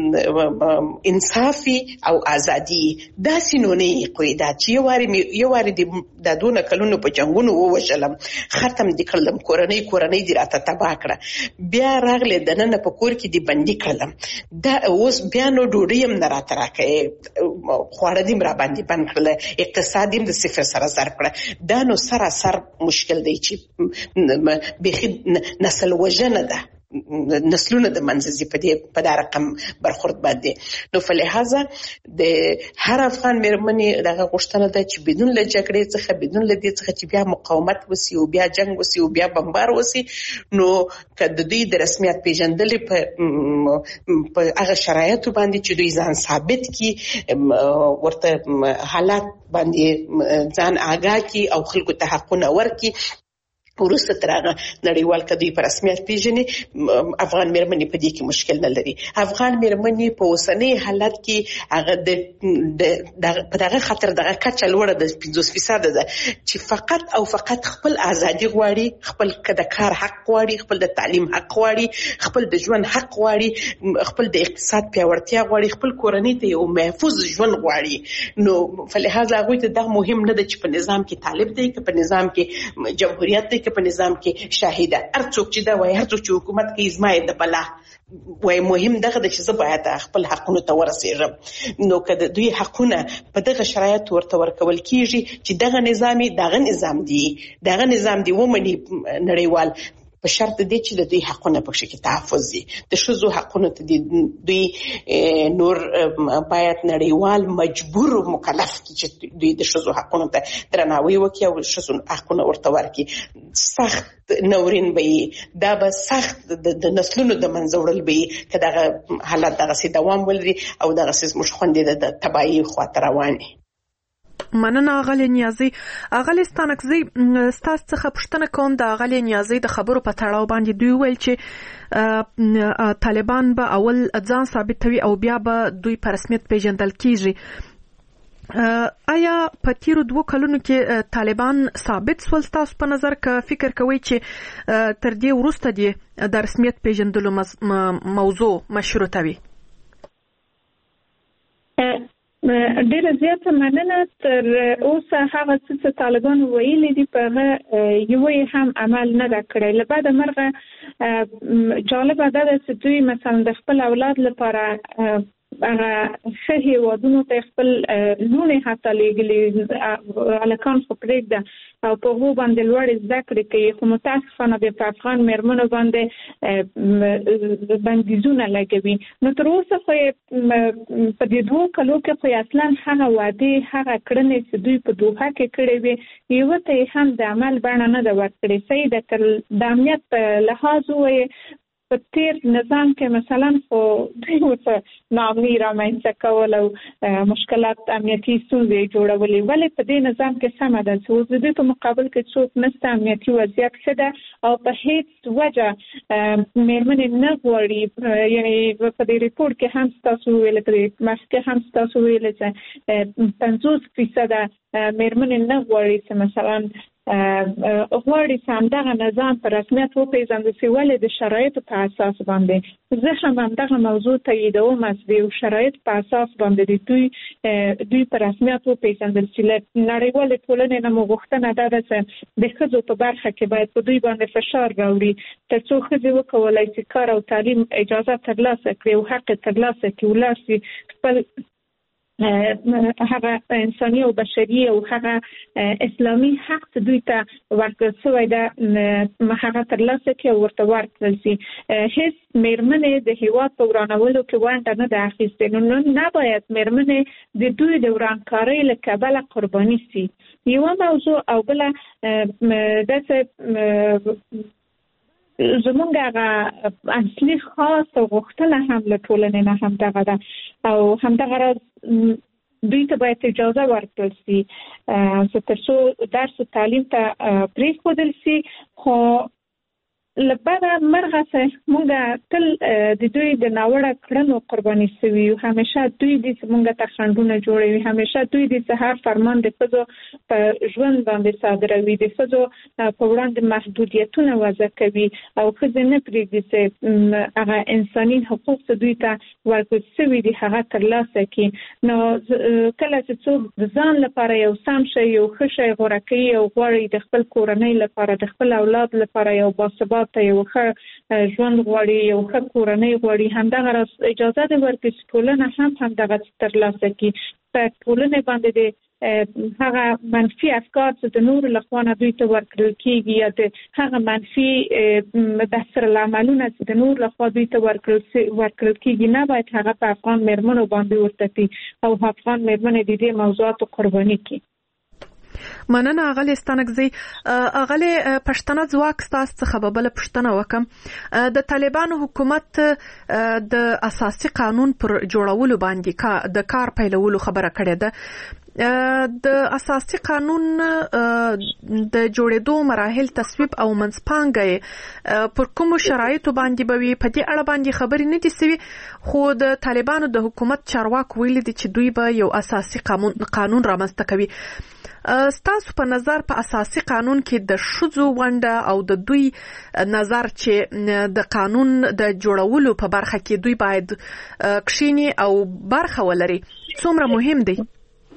انصافي او ازادي. داسې نو نه قویده چې یو واري یو واري د دونه کلونو په جنگونو ووژلم، ختم دي کړلم، کورنۍ کورنۍ دي راته تباه کړه، بیا راغله د نن په کور کې دي بندي کړلم، دا اوس بیا نو ډوډۍ هم نه راته راکوي، خواړه دي را باندې بند کړل، اقتصاد هم د صفر سره ضرب کړه. دا نو سراسر مشکل دی چې بیخي نسل وژنه ده، نسلونه د منځي په دې په دا رقم برخورد باندې. نو فلهذا د هر افغان مېرمنې دغه غوښتنه ده چې بدون له جګړې څخه، بدون له دې څخه چې بیا مقاومت وسی او بیا جنگ وسی او بیا بمبار وسی، نو که د دوی د رسمیت پیژندلې په په هغه شرایطو باندې چې دوی ځان ثابت کی، ورته حالات باندې ځان آگاه کی او خلکو ته حقونه ورکي، ورسته تر هغه نړیوال کدوې په رسمیت پیژني افغان میرمنې په دې کې مشکل نه لري. افغان میرمنې په اوسنۍ حالت کې هغه د په دغه خاطر دغه کچه لوړه د پنځوس فیصد ده چې فقط او فقط خپل ازادي غواړي، خپل د کار حق غواړي، خپل د تعلیم حق غواړي، خپل د ژوند حق غواړي، خپل د اقتصاد پیاوړتیا غواړي، خپل کورنۍ ته یو محفوظ ژوند غواړي. نو فلهذا هغوی ته دا مهم نه ده چې په نظام کې طالب دی که په نظام کې جمهوریت دی په نظام کې شاهده. هر څوک چې دا وایي، هر څوک چې حکومت کوي زما یې د بلا وایي، مهم دغه د چې زه باید خپل حقونو ته ورسېږم. نو که د دوی حقونه په دغه شرایط ورته ورکول کېږي چې دغه نظام دغه نظام دی دغه نظام دی ومني نړیوال، په شرط دی چې د دوی حقونه په شکل تحفظ دي. د ښځو حقونه ته دوی نور باید نړیوال مجبور او مکلف کی چې دوی د ښځو حقونو ته درناوی وکړي او ښځو حقونه ورته ورکړي. سخت نورین به دا به سخت د نسلونو د منځه وړل به که دغه حالت دغسې دوام ولري او دغسې زموږ خویندې د تباهي خواته روانې. مننه اغلې نیازي. اغلې ستانکزي ستاسو څخه پوښتنه کوم د اغلې نیازي د خبرو په تړاو باندې دوی ویل چې طالبان به اول ځان ثابتوي او بیا به دوی په رسمیت پیژندل کیږي. آیا په تیرو دوه کلونو کې طالبان ثابت سول تاسو په نظر که فکر کوئ چې تر دې وروسته دی د رسمیت پیژندلو موضوع مشروطه وي؟ ډیره زیاته مننه. تر اوسه هغه څه چې طالبان ویلي دي په هغه یو هم عمل نه ده کړی. له بعده مرغه جالبه ده چې دوی مثلا د خپل اولاد لپاره هغه ښه هېوادونو ته خپل لوڼې حتی لېږلي، هلکان خو پرېږده او په هغو باندې لوړې زده کړې کوي، خو متاسفانه بیا په افغان مېرمنو باندې بندیزونه لګوي. نو تر اوسه خو یې په دې دوو کلو کې خو یې اصلا هغه وعدې هغه کړنې چې دوی په دوحه کې کړې وې یوه ته یې هم د عمل بڼه نه ده ورکړې. صحیح ده که د امنیت په لحاظ ووایې په تیر نظام کې مثلا خو دوی ورته ناامني رامنځته کول او مشکلات امنیتي ستونزې جوړولې، ولې په دې نظام کې سمه ده چې اوس د دوی په مقابل کې څوک نشته، امنیتي وضعیت ښه ده او په هیڅ وجه مېرمنې نه غواړي. یعنې په دې ریپورټ کې هم ستاسو ویل، په دې مخ کې هم ستاسو ویل چې پنځوس فیصده مېرمنې نه غواړي چې مثلا غواړي چې همدغه نظام په رسمیت وپېژندل شي. ولې د شرایطو په اساس باندې زه هم همدغه موضوع تاییدوم چې د یو شرایط په اساس باندې د دوی دوی په رسمیت وپېژندل شي. له نړیوالې ټولنې نه مو غوښتنه دا ده چې د ښځو په برخه کې باید په دوی باندې فشار راوړي تر څو ښځې وکولی شي کار او تعلیم اجازه ترلاسه کړي او حق یې ترلاسه کړي، ولاړ شي خپل هغه انساني او بشري او هغه اسلامي حق دوی ته ورکړل شوی ده هغه ترلاسه کړي او ورته ورکړل شي. هیڅ مېرمنې د هېواد په ورانولو کې ونډه نه ده اخیستې. نو نه باید مېرمنې د دوی د ورانکارۍ له کبله قرباني شي. یوه موضوع او بله داسې زمونږ هغه اصلي خاص او غوښتنه هم له ټولنې نه همدغه ده او همدغه راز دوی ته باید اجازه ورکړل شي چې تر څو درس او تعلیم ته پرېښودل شي. خو له بده مرغه چې موږ تل د دوی د ناوړه کړنو قرباني شوي یو. همیشه دوی دي چې موږ ته خنډونه جوړوي، همیشه دوی دي چې هر فرمان د ښځو په ژوند باندې صادروي، د ښځو په وړاندې محدودیتونه وضع کوي او ښځې نه پرېږدي چې هغه انساني حقوق چې دوی ته ورکړل شوي دي هغه ترلاسه کړي. نو کله چې څوک د ځان لپاره یو سم شی، یو ښه شی غوره کوي او غواړي د خپل کورنۍ لپاره، د خپل اولاد لپاره یو باثبات ته یو ښه ژوند غواړي، یو ښه کورنۍ غواړي، همدغه راز اجازه دې ورکړي چې ټولنه هم همدغه ترلاسه کړي. په ټولنې باندې د هغه منفي افکار چې د نورو لخوا نه دوی ته ورکړل کېږي یا د هغه منفي دستورالعملونه چې د نورو لخوا دوی ته ورکړل کېږي نه باید هغه په افغان مېرمنو باندې ورته کړي او افغان مېرمنې د دې موضوعاتو قرباني کړي. مننه اغلی ستانکزی. اغلی پښتنه ځواک ستاسو څخه به بله پوښتنه وکم. د طالبانو حکومت د اساسي قانون پر جوړولو باندې د کار پیلولو خبره کړې ده. د اساسي قانون د جوړېدو مراحل تصویب او منځپانګه پر کومو شرایطو باندې به وي، په دې اړه باندې خبرې نه دي سوي، خو د طالبانو د حکومت چارواکو ویلي دي چې دوی به یو اساسي قانون رامنځته کوي. ستاسو په نظر په اساسي قانون کې د ښځو ونډه او د دوی نظر چې د قانون د جوړولو په برخه کې دوی باید کښیني او برخه ولري څومره مهم دی؟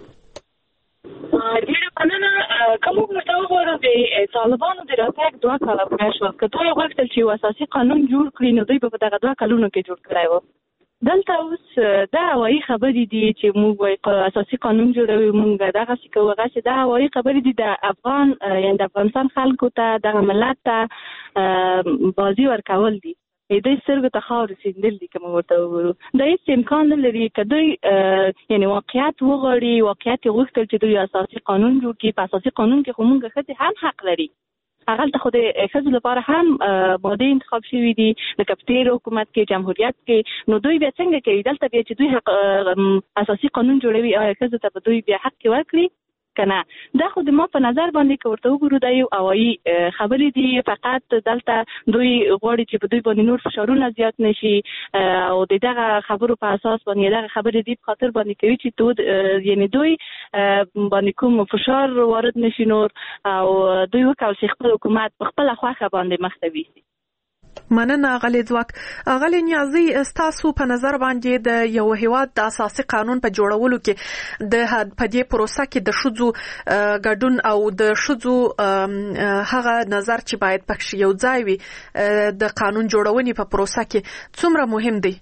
ډیره مننه. که موږ ورته وګورو د طالبانو د راتګ دوه کاله پوره شول، که دوی غوښتل چې یو اساسي قانون جوړ کړي نو دوی به په دغه دوه کلونو کې جوړ کړی و. دلته اوس دا هوایي خبرې دي چې موږ وایي اساسي قانون جوړوي، موږ دغسې کوو هغسې، دا هوایي خبرې دي. د افغان یعنې د افغانستان خلکو ته، دغه ملت ته بازي ورکول دي، دوی سترګو ته خاورې سیندل دي. که موږ ورته وګورو دا هېڅ امکان نه لري که دوی یعنې واقعیت وغواړي، واقعیت یې غوښتل چې دوی اساسي قانون جوړ کړي. په اساسي قانون کې خو موږ ښځې هم حق لري، هغلته خو د ښځو لپاره هم مادې انتخاب شوي دي لکه په تېر حکومت کې، جمهوریت کې. نو دوی بیا څنګه کوي؟ دلته بیا چې دوی حق اساسي قانون جوړوي، آیا ښځو ته به دوی بیا حق ورکړي که نه؟ دا خو د ما په نظر باندې که ورته وګورو دا یو هوایي خبرې دي. فقط دلته دوی غواړي چې په دوی باندې نور فشارونه زیات نشي او د دغه خبرو په اساس باندې دغه خبرې دي په خاطر باندې کوي چې تو یعنې دوی باندې کوم فشار وارد نشي نور، او دوی وکول چې خپل حکومت په خپله خوښه باندې مخ ته ویسي. مننه غلي ځواک. غلي نیازي، ستاسو په نظر باندې د یو هیواد د اساسي قانون په جوړولو کې د په دې پروسه کې د ښځو ګډون او د ښځو هغه نظر چې باید پکې یو ځای وي د قانون جوړونې په پروسه کې څومره مهم دی؟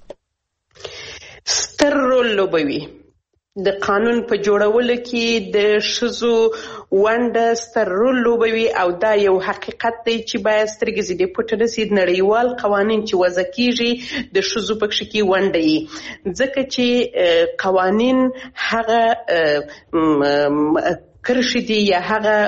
ستر رول لوبوي. د قانون په جوړولو کې د ښځو ونډه ستر رول لوبوي او دا یو حقیقت دی چې باید سترګې ځینې پټې نه سي. نړیوال قوانین چې وضع کیږي د ښځو پکې کې ونډه یي، ځکه چې قوانین هغه کرشي دي یا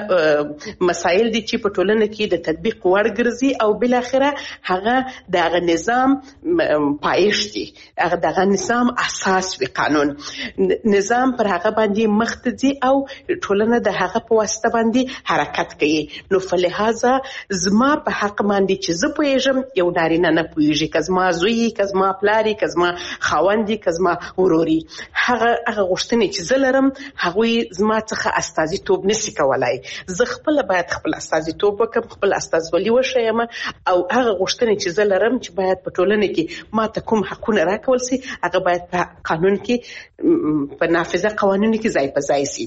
هغه مسایل دي چې په ټولنه کې د تطبیق وړ ګرځي او بل اخره هغه دغه نظام پایښت دي، هغه دغه نظام اساس وي. قانون نظام پر هغه باندې مخ ته ځي او ټولنه د هغه په واسطه باندې حرکت کوي. نو فلهذا زما په حق باندې چې زه پوهېږم یو نارینه نه پوهېږي، که زما زوی، که زما پلار، که زما خاوند، که زما ورور، هغه هغه غوښتنې چې زه لرم هغوی زما څخه استازي توب نسی کولای. زه خپل باید خپل استازیتوب وکم، خپل استازولي وشیم او هغه غوښتنې چې زه لرم چې باید په ټولنه کې ما ته کوم حقونه راکول سي هغه باید په قانون کې په نافذه قوانینو کې ځای په ځای سي.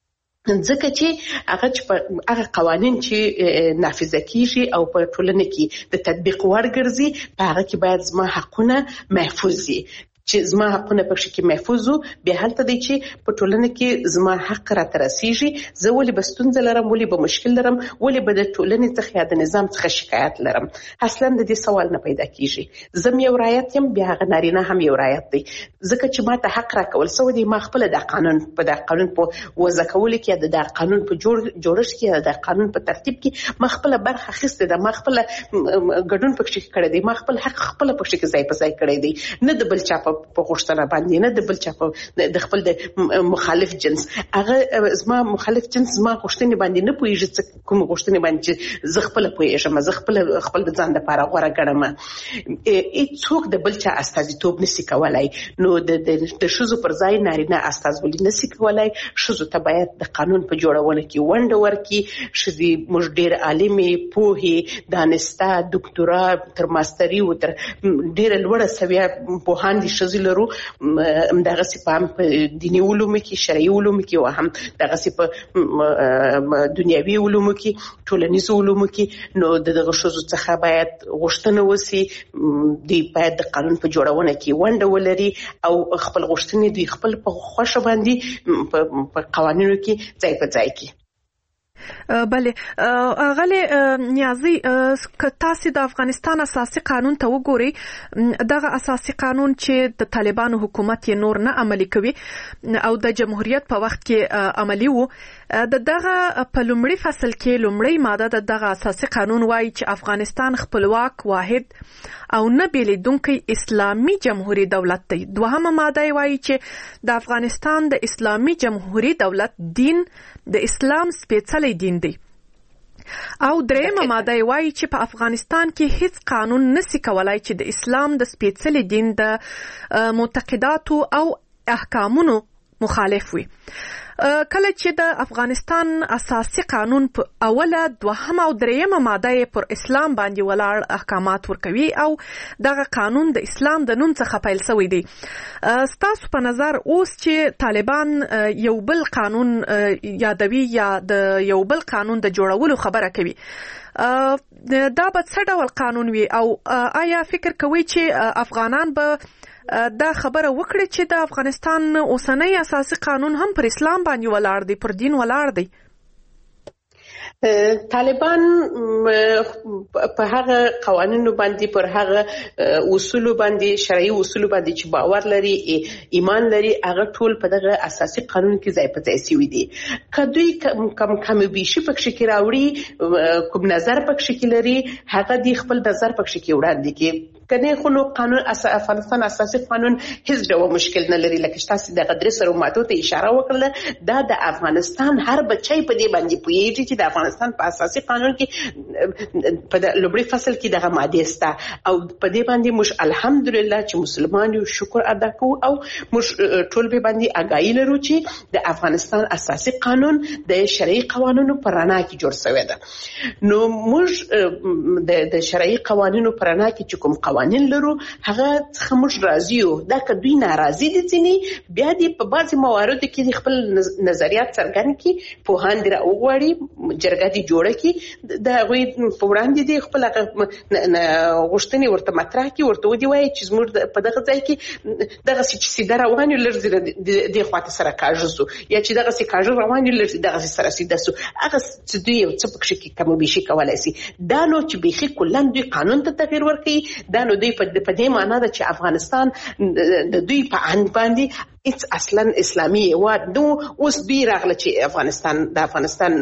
ځکه چې هغه چې هغه قوانین چې نافذه کیږي او په ټولنه کې د تطبیق وړ ګرځي په هغه کې باید زما حقونه محفوظ وي. چې زما حقونه پکې کې محفوظ وو، بیا هلته دی چې په ټولنه کې زما حق راته رسیږي. زه ولې به ستونزه لرم، ولې به مشکل لرم، ولې به د ټولنې څخه یا د نظام څخه شکایت لرم؟ اصلا د دې سوال نه پیدا کیږي. زه یو رعایت یم، بیا هغه نارینه هم یو رعایت دی، ځکه چې ما ته حق راکول سوی دی. ما خپل د قانون په د قانون په وضع کولو کې یا د قانون په جوړ جوړښت کې یا د قانون په ترتیب کې ما خپل برخه اخیستې ده، ما خپل ګډون پکې کړی دی، ما خپل حق خپل پکې ځای په ځای کړی دی، نه د بل چا په په غوښتنه باندې، نه د بل چا په د خپل د مخالف جنس. هغه زما مخالف جنس زما غوښتنې باندې نه پوهېږي، کوم غوښتنې باندې چې زه خپله پوهېږم، زه خپل خپل د ځان لپاره غوره ګڼم. هېڅوک د بل چا استازیتوب نسي کولای. نو د د ښځو پر ځای نارینه استازولي نسي کولای. ښځو ته باید د قانون په جوړونه کې ونډه ورکړي. ښځې موږ ډېر عالمې، پوهې، دانسته، دکتورا تر ماستري و تر ډېره لوړه سویه پوهان دي ښځې لرو. همدغسې په هم په دیني علومو کې، شرعي علومو کې او هم دغسې په دنیوي علومو کې، ټولنیزو علومو کې. نو د دغه ښځو څخه باید غوښتنه وسي دوی باید د قانون په جوړونه کې ونډه ولري او خپل غوښتنې دوی خپل په خوښه باندې په قوانینو کې ځای په ځای کړي. بله غلې نیازي که تاسو د افغانستان اساسي قانون ته وګورئ دغه اساسي قانون چې د طالبانو حکومت یې نور نه عملي کوي او د جمهوریت په وخت کې عملي وو د دغه په لومړي فصل کې لومړی ماده د دغه اساسي قانون وایي چې افغانستان خپلواک واحد او نه بیلیدونکی اسلامي جمهوری دولت دی. دوهمه ماده وایي چې د افغانستان د اسلامي جمهوری دولت دین د اسلام سپېڅلی دین دی. او درېمه ماده وایي چې په افغانستان کې هیڅ قانون نسی کولای چې د اسلام د سپېڅلي دین د معتقداتو او احکامونو مخالف وي. کله چې د افغانستان اساسي قانون په اوله دوهمه او دریمه ماده پر اسلام باندې ولاړ احکامات ورکوي او دغه قانون د اسلام د نوم څخه پیل شوی دی. ستاسو په نظر اوس چې طالبان یو بل قانون یادوي یا د یو بل قانون د جوړولو خبره کوي، دا به څه ډول قانون وي او آیا فکر کوي چې افغانان به دا خبره وکړي چې د افغانستان اوسنی اساسي قانون هم پر اسلام باندې ولاړ دی، پر دین ولاړ دی؟ طالبان په هغه قوانینو باندې، پر هغه اصول باندې، شرعي اصول باندې چې باور لري، ایمان لري، هغه ټول په دغه اساسي قانون کې ځای په ځای شوی دي. که دوی کم کم بیشي پکې کې راوړي، کوم نظر پکې کې لري، هغه دی خپل نظر پکې کې وړاندې کوي. کنه خو نو قانون افغانستان اساسي قانون هیڅ ډول مشکل نه لري. لکه تاسو د غدري سره ماتو ته اشاره وکړه، دا د افغانستان هر بچی په دې باندې پوهیږي چې د افغانستان په اساسي قانون کې په لومړي فصل کې دغه ماده سته او په دې باندې موږ الحمدلله چې مسلمان یو شکر ادا کوو او موږ ټول به باندې آگاهی لرو چې د افغانستان اساسي قانون د شرعي قوانینو پر رڼا کې جوړ شوی دی. نو موږ د شرعي قوانینو پر رڼا کې چې کوم قوانین لرو هغه څخه موږ راضي یو. دا که دوی ناراضي دي ځینې، بیا دې په بعضې مواردو کې خپل نظریات څرګند کړي، پوهان دې راوغواړي، جرګه دې جوړه کړي، د هغوی په وړاندې دې خپل غوښتنې ورته مطرح کړي، ورته ودې وایي چې زموږ په دغه ځای کې دغسې چې سیده روان یو لږ زیره دې خواته سره کاږه سو، یا چې دغسې کاږه روان یو لږ دغسې سره سیده سو. هغه چې دوی یو څه پکښې کې کم بیشي کولی شي. دا نو چې بیخي کلا دوی قانون ته تغیر ورکوي، دا نو دوی په دې معنا ده چې افغانستان د دوی په اند باندې هیڅ اصلا اسلامي هیواد نو. اوس دوی راغله چې افغانستان د افغانستان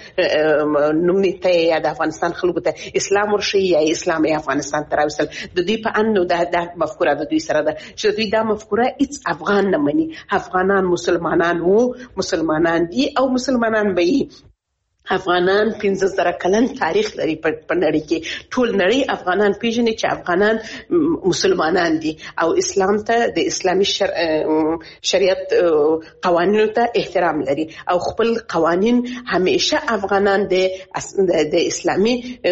نوم ته یا د افغانستان خلکو ته اسلام ورشي یا اسلام افغانستان ته راوستل، د دوی په اند نو دا مفکوره د دوی سره ده چې دوی دا مفکوره هیڅ افغان نه مني. افغانان مسلمانان وو، مسلمانان دي او مسلمانان به وي. افغانان پنځه زره کلن تاریخ لري په نړۍ کې. ټول نړۍ افغانان پیژني چې افغانان مسلمانان دي او اسلام ته د اسلامي شر... شریعت قوانینو ته احترام لري او خپل قوانین همیشه افغانان د د اسلامي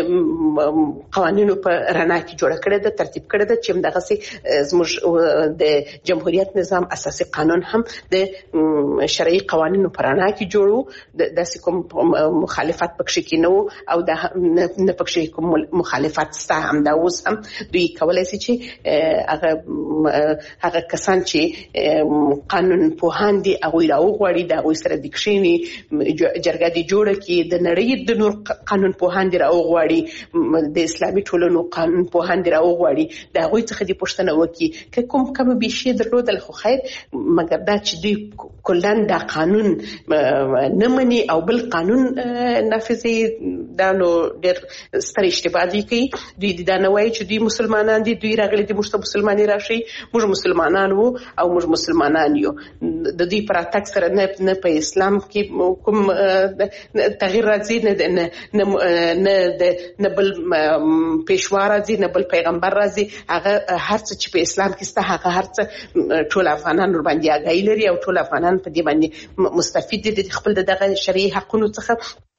قوانینو په رڼا کې جوړ کړي ده، ترتیب کړي ده چې دغه زموږ د جمهوریت نظام اساسي قانون هم د شرعي قوانینو په رڼا کې جوړو. داسې کوم مخالفت پکښې کې نه وو او دا نه پکښې کوم مخالفت سته. همدا اوس هم دوی کولی شي چې هغه هغه کسان چې قانون پوهان دي هغوی راوغواړي، د هغوی سره دې کښېني، جرګه دې جوړه کړي، د نړۍ د نور قانون پوهان دې راوغواړي، د اسلامي ټولنو قانون پوهان دې راوغواړي، د هغوی څخه دې پوښتنه وکړي که کوم کمه بیشي درلودل خو خیر، مګر دا چې دوی کلن دا قانون نه مني او بل قانون نافذي، دا نو ډېر ستر اشتباه دوی کوي. دوی دا نه وایي چې دوی مسلمانان دي، دوی راغلي دي موږ ته مسلماني راشي، موږ مسلمانان وو او موږ مسلمانان یو. د دوی پر راتګ سره نه نه په اسلام کې کوم تغییر راځي، نه نه نه بل پیشوا راځي، نه بل پیغمبر راځي. هغه هر څه چې په اسلام کې سته هغه هر څه ټول افغانان ور باندې آگاهي لري او ټول افغانان په دې باندې مستفید دي د خپل دغه شرعي حقونو څخه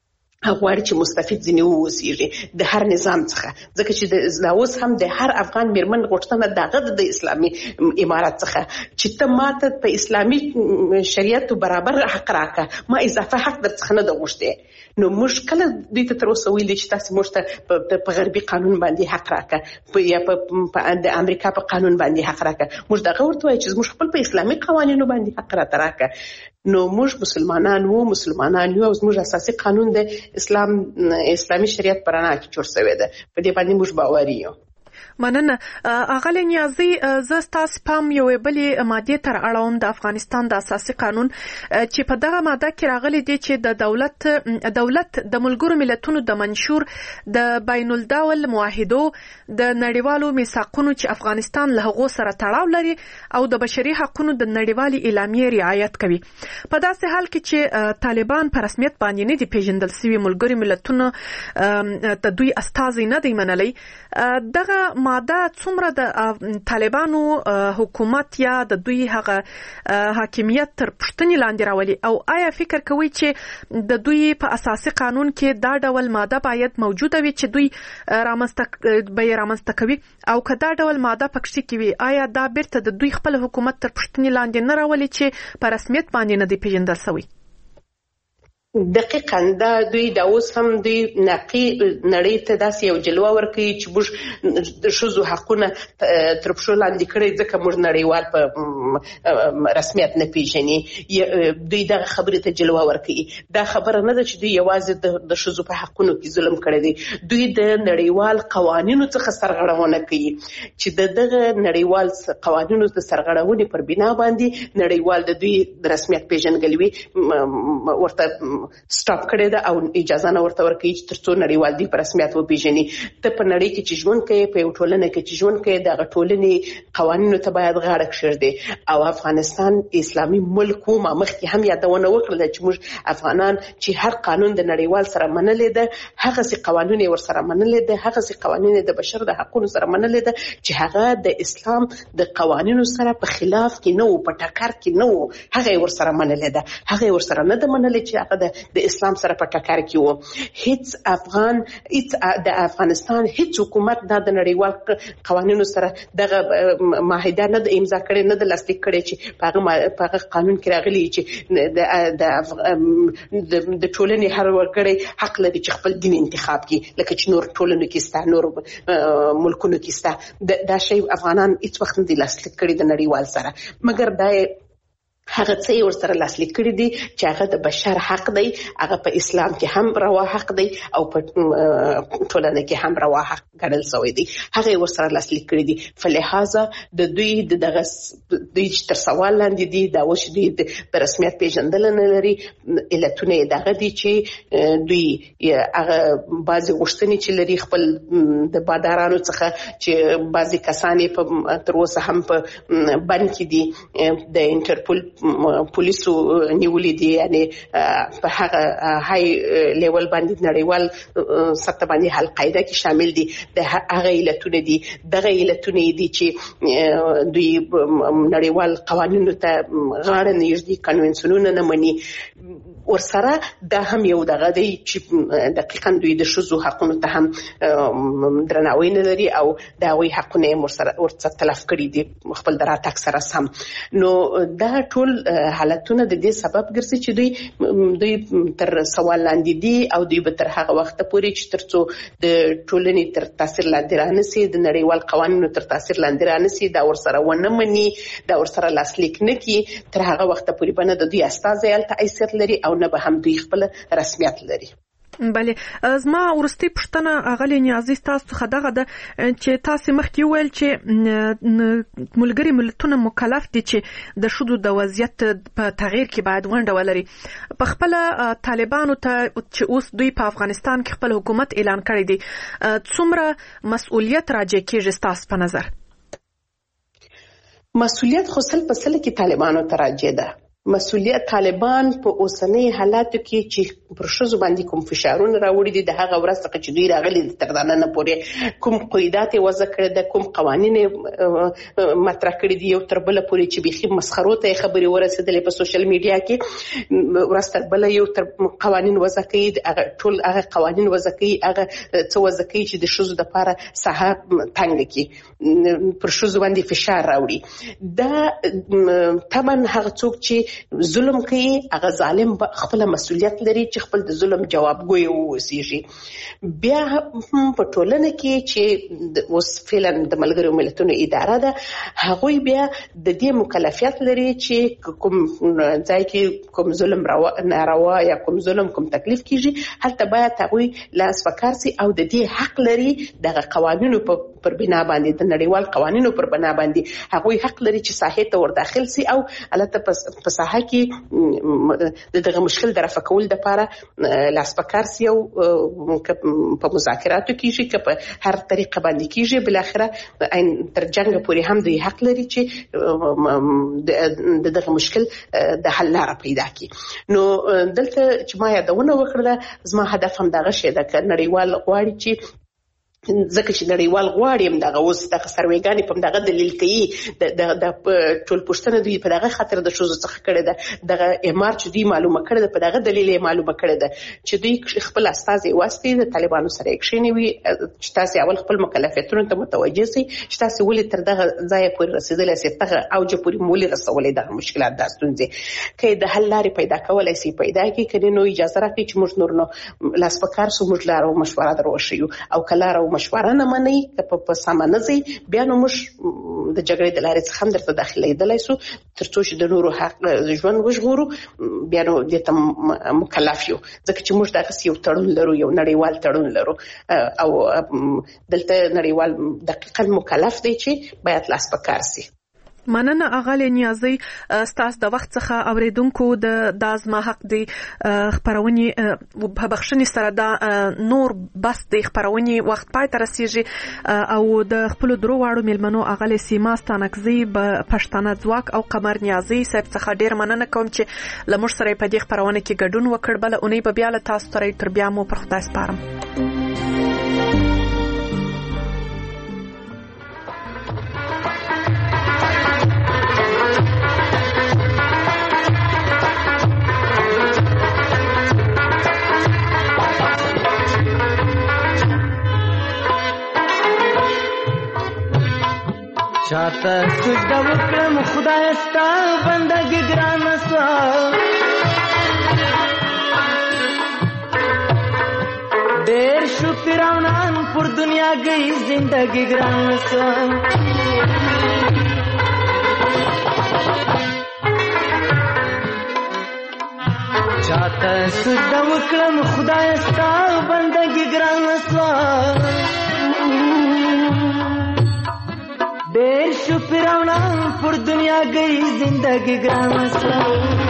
غواړي چې مستفید ځینې ووسیږي د هر نظام څخه، ځکه چې د اوس هم د هر افغان میرمن غوښتنه دغه د اسلامي امارت څخه چې ته ماته په اسلامي شریعت برابر حق راکړه، ما اضافه حق درڅخه نه ده غوښتې. نو موږ کله دوی ته تر اوسه ویلي چې تاسو موږ ته په غربي قانون باندې حق راکړه یا په د امریکا په قانون باندې حق راکړه، موږ دغه ورته وایو چې موږ خپل په اسلامي قوانینو باندې حق راته راکړه. نو موږ مسلمانان وو مسلمانان یو او موږ اساسي قانون د اسلام اسلامي شریعت په رڼا کې جوړ شوی دی، په دې باندې موږ باور یو. مننه. اغلی نیازی زه ستاسو پام یوې بلې مادې تر اړوم د افغانستان د اساسي قانون چې په دغه ماده کې راغلي دي چې د دولت دولت د ملګرو ملتونو د منشور د بین الدول معاهدو د نړیوالو میثاقونو چې افغانستان له هغو سره تړاو لري او د بشري حقوقو د نړیوالې اعلامیې رعایت کوي. په داسې حال کې چې طالبان په رسمیت باندې نه دي پیژندل شوي، ملګرو ملتونو د دوی استازي نه دی منلی، دغه ماده څومره د طالبانو حکومت یا د دوی هغه حاکمیت تر پوښتنې لاندې راولي؟ او آیا فکر کوي چې د دوی په اساسي قانون کې دا ډول ماده باید موجوده وي چې دوی رامنځته به یې رامنځته کوي؟ او که دا ډول ماده پکې کې وي، آیا دا بیرته د دوی خپل حکومت تر پوښتنې لاندې نه راولي چې په رسمیت باندې نه دی پیژندل شوی؟ دقیقاً دا دوی دا اوس هم دوی نقي نړۍ ته داسې یو جلوه ورکوي چې موږ د ښځو حقونه تر پښو لاندې کړی ځکه موږ نړیوال په رسمیت نه پیژني. دوی دغه خبرې ته جلوه ورکوي. دا خبره نه ده چې دوی یوازې د ښځو په حقونو کې ظلم کړی دی، دوی د نړیوال قوانینو څخه سرغړونه کوي چې د دغه نړیوال قوانینو د سرغړونې پر بنا باندې نړیوال د دوی د رسمیت پیژندګلوي ورته سټاپ کړی ده او اجازه نه ورته ورکوي چې تر څو نړیوال دوی په رسمیت وپیژني. ته په نړۍ کې چې ژوند کوې، په یو ټولنه کې چې ژوند کوې، دغه ټولنې قوانینو ته باید غاړه کښېږدي. او افغانستان اسلامي ملک و، ما مخکې هم یادونه وکړله چې موږ افغانان چې هر قانون د نړیوال سره منلی ده، هغسې قوانین یې ورسره منلی ده، هغسې قوانین د بشر د حقونو سره منلی ده چې هغه د اسلام د قوانینو سره په خلاف کې نه و، په ټکر کې نه و، هغه یې ورسره منلی ده. هغه یې ورسره نه ده منلی چې هغه د د اسلام سره په ټکر کې وو. هیڅ افغان هیڅ د افغانستان هیڅ حکومت دا د نړیوال قوانینو سره دغه معاهده نه د امضا کړي، نه د لاسلیک کړي چې په هغه قانون کې راغلي چې د د ټولنې هر وګړی حق لري چې خپل دین انتخاب کړي، لکه چې نور ټولنو کې ستا، نور ملکونو کې ستا. دا شی افغانان هیڅ وخت نه دی لاسلیک کړي د نړیوال سره، مګر دا هغه څه یې ورسره لاسلیک کړي دي چې هغه د بشر حق دی، هغه په اسلام کې هم روا حق دی او په ټولنه کې هم روا حق ګڼل شوی دی، هغه یې ورسره لاسلیک کړي دي. فلهذا د دوی دغه دوی چې تر سوال لاندې دي، دا اوس دوی په رسمیت پیژندل نه لري. علتونه یې دغه دي چې دوی هغه بعضې غوښتنې چې لري خپل د بادارانو څخه، چې بعضې کسان یې تر اوسه هم په بند کې دي، د انټرپول پولیسو نیولې دي، یعنی په هغه های لیول باندې نړیوال سطح باندې القاعده کې شامل دي. د هغه علتونه دي دغه علتونه دي چې دوی نړیوال قوانینو ته غاړه نه ږدي، کنونسیونونه نه مني. ورسره دا هم یو دغه دی چې دقیقاً دوی د ښځو حقونو ته هم درناوی نه لري او د هغوی حقونه یې ورڅخه تلف کړي دي خپل د راتګ سره سم. نو دا ټول حالتونه د دې سبب ګرځي چې دوی دوی تر سوال لاندې دي او دوی به تر هغه وخته پورې چې تر څو د ټولنې تر تاثیر لاندې رانسي، د نړیوال قوانینو تر تاثیر لاندې رانسي، دا ورسره ونه مني، دا ورسره لاسلیک نه کړي، تر هغه وخته پورې به نه د دوی استازی هلته حیثیت لري او نه به هم دوی خپل رسمیت لري. بله، زما ورستي پښتنه اغلی نیازی تاسو څخه دغه ده چې تاسو مخکې ویل چې ملګري ملتونه مکلف دي چې د ښځو د وضعیت په تغییر کې باید ونډه ولري. په خپل طالبانو ته چې اوس دوی په افغانستان کې خپل حکومت اعلان کړی دی، څومره مسؤلیت راجع کېږي ستاسو په نظر؟ مسؤلیت خو سل په سل کې طالبانو ته راجع ده. مسؤلیت طالبان په اوسنۍ حالاتو کې چې پر ښځو باندې کوم فشارونه راوړي دي د هغه ورځ څخه چې دوی راغلي دي تر ننه پورې کوم قیودات یې وضع کړي ده، کوم قوانین یې مطرح کړي دي، یو تر بله پورې چې بیخي مسخرو ته یې خبرې ورسېدلې په سوشل میډیا کې، ورځ تر بله یو تر قوانین وضع کوي، هغه ټول هغه قوانین وضع کوي، هغه څه وضع کوي چې د ښځو دپاره ساحه تنګه کړي، پر ښځو باندې فشار راوړي. دا طبعا هغه څوک چې ظلم کوي هغه ظالم خپل مسؤلیت لري چې خپل د ظلم جوابګوی واوسیږي. بیا په ټولنه کې چې اوس فعلا د ملګرو ملتونو اداره ده، هغوی بیا د دې مکلفیت لري چې کوم ځای کې کوم ظلم ناروا یا کوم ظلم کوم تکلیف کیږي هلته باید هغوی لاس پکار سي او د دې حق لري دغه قوانینو پر بنا باندې د نړیوال قوانینو پر بنا باندې هغوی حق لري چې ساحې ته ور داخل سي او البته په ساحه کې دغه مشکل د رفع کولو لپاره لاس پکار سي او په مذاکراتو کېږي که په هر طریقه باندې کېږي، بالاخره تر جنګ پورې هم دوی حق لري چې دغه مشکل د حل لاره پیدا کړي. نو دلته چې ما یادونه وکړله زما هدف هم دغه شی ده که نړیوال غواړي چې ځکه چې نړیوال غواړي هم دغه اوس دغه سروېګانې په دغه دلیل کوي د ټول پوښتنه دوی په دغه خاطر د ښځو څخه کړې ده، دغه امار چې دوی معلومه کړې ده په دغه دلیل یې معلومه کړې ده چې دوی خپل استازي واستوي د طالبانو سره یې کښېنوي چې تاسې اول خپل مکلفیتونو ته متوجه سئ چې تاسې ولې تر دغه ځایه پورې رسېدلی سئ، دغه اوجه پورې مو ولې رسولی دغه مشکلات دا ستونزې، که یې د حل لارې پیدا کولی سئ پیدا کړي، که نه نو اجازه راکړئ چې موږ نور نو لاس په کار سو، موږ لاره او مشوره در وښیو او که لاره او مشوره نه منئ که په سمه نه ځئ بیا نو موږ د جګړې د لارې څخه هم درته داخلېدلی سو تر څو چې د نورو حق ژوند وژغورو، بیا نو دې ته مکلف یو ځکه چې موږ دغسې یو تړون لرو، یو نړیوال تړون لرو او دلته نړیوال دقیقا مکلف دی چې باید لاس په کار سي. مننه اغالی نیازی ستاسو د وخت څخه اوریدونکو د زما حق دی خبرونې په بخښنې سره دا نور بس د خبرونې وخت پای ته رسیږي او د خپل درو واړو میلمنو اغالی سیما ستانکزی پښتانه ځواک او قمر نیازی صاحب څخه ډیر مننه کوم چې لمر سره په دې خبرونه کې ګډون وکړ. بل اونۍ به بیا له تاسو سره تر بیا مو پر خدای سپارم. چاته سجده وکړم خدای ستا بندګي ګرانه سوه، ډېر شو فرعونان پر دنیا گئی زندګي ګرانه سوه، چاته سجده وکړم خدای ستا بندګي ګرانه سوه، ډېر شو فرعونان پر دنیا گئی زندگی ګرانه سوه.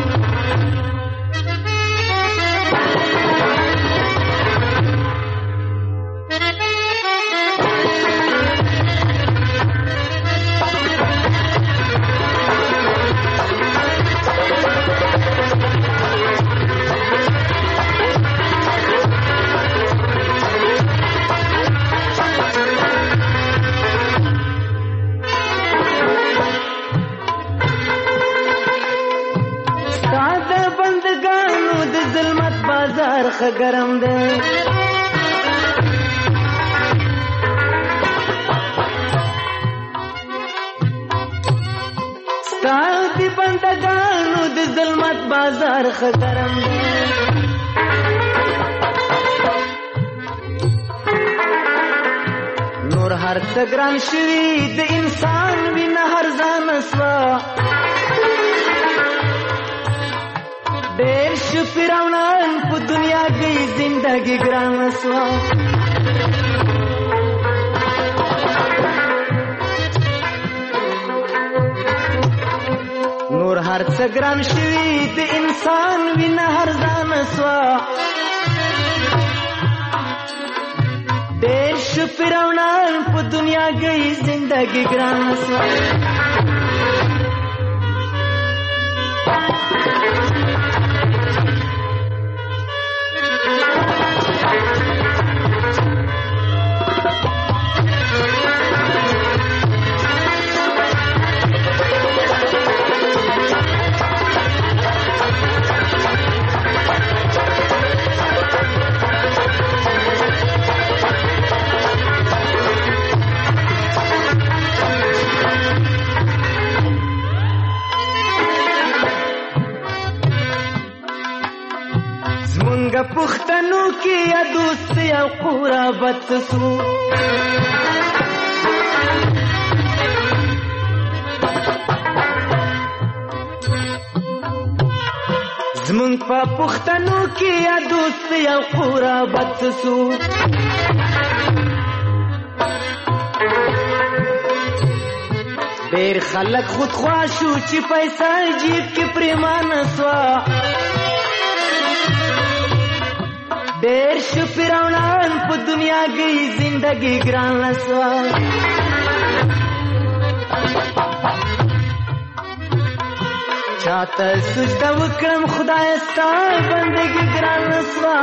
ګرم دی ستا د بندګانو د ظلمت بازار ښه ګرم دی، نور هر څه ګران شوي د انسان وینه هر ځانه سوه، ډېر شو فرعونان په دنیا کې زندګي ګرانه سوه، نور هر څه ګران شوي د انسان وینه هر ځانه سوه، ډېر شو فرعونان په دنیا کې زندګي ګرانه سوه. زمونږ پښتنو کې یا دوستي او قرابت سو زمونږ په پښتنو کې یا دوستي او قرابت سو ډېر خلک خودخوا شو چې پیسې جیب کې پریمانه سوه ډېر شو فرعونان په دنیا کې زندګي ګرانه سوه چاته سجده وکړم خدای ستا بندګي ګرانه سوه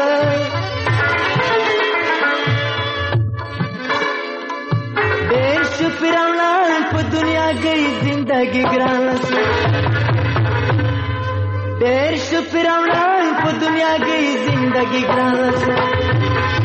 ډېر شو فرعونان په دنیا کې زندګي ګرانه سوه ډېر شو فرعونان په دنیا کې زندګي ګرانه سوه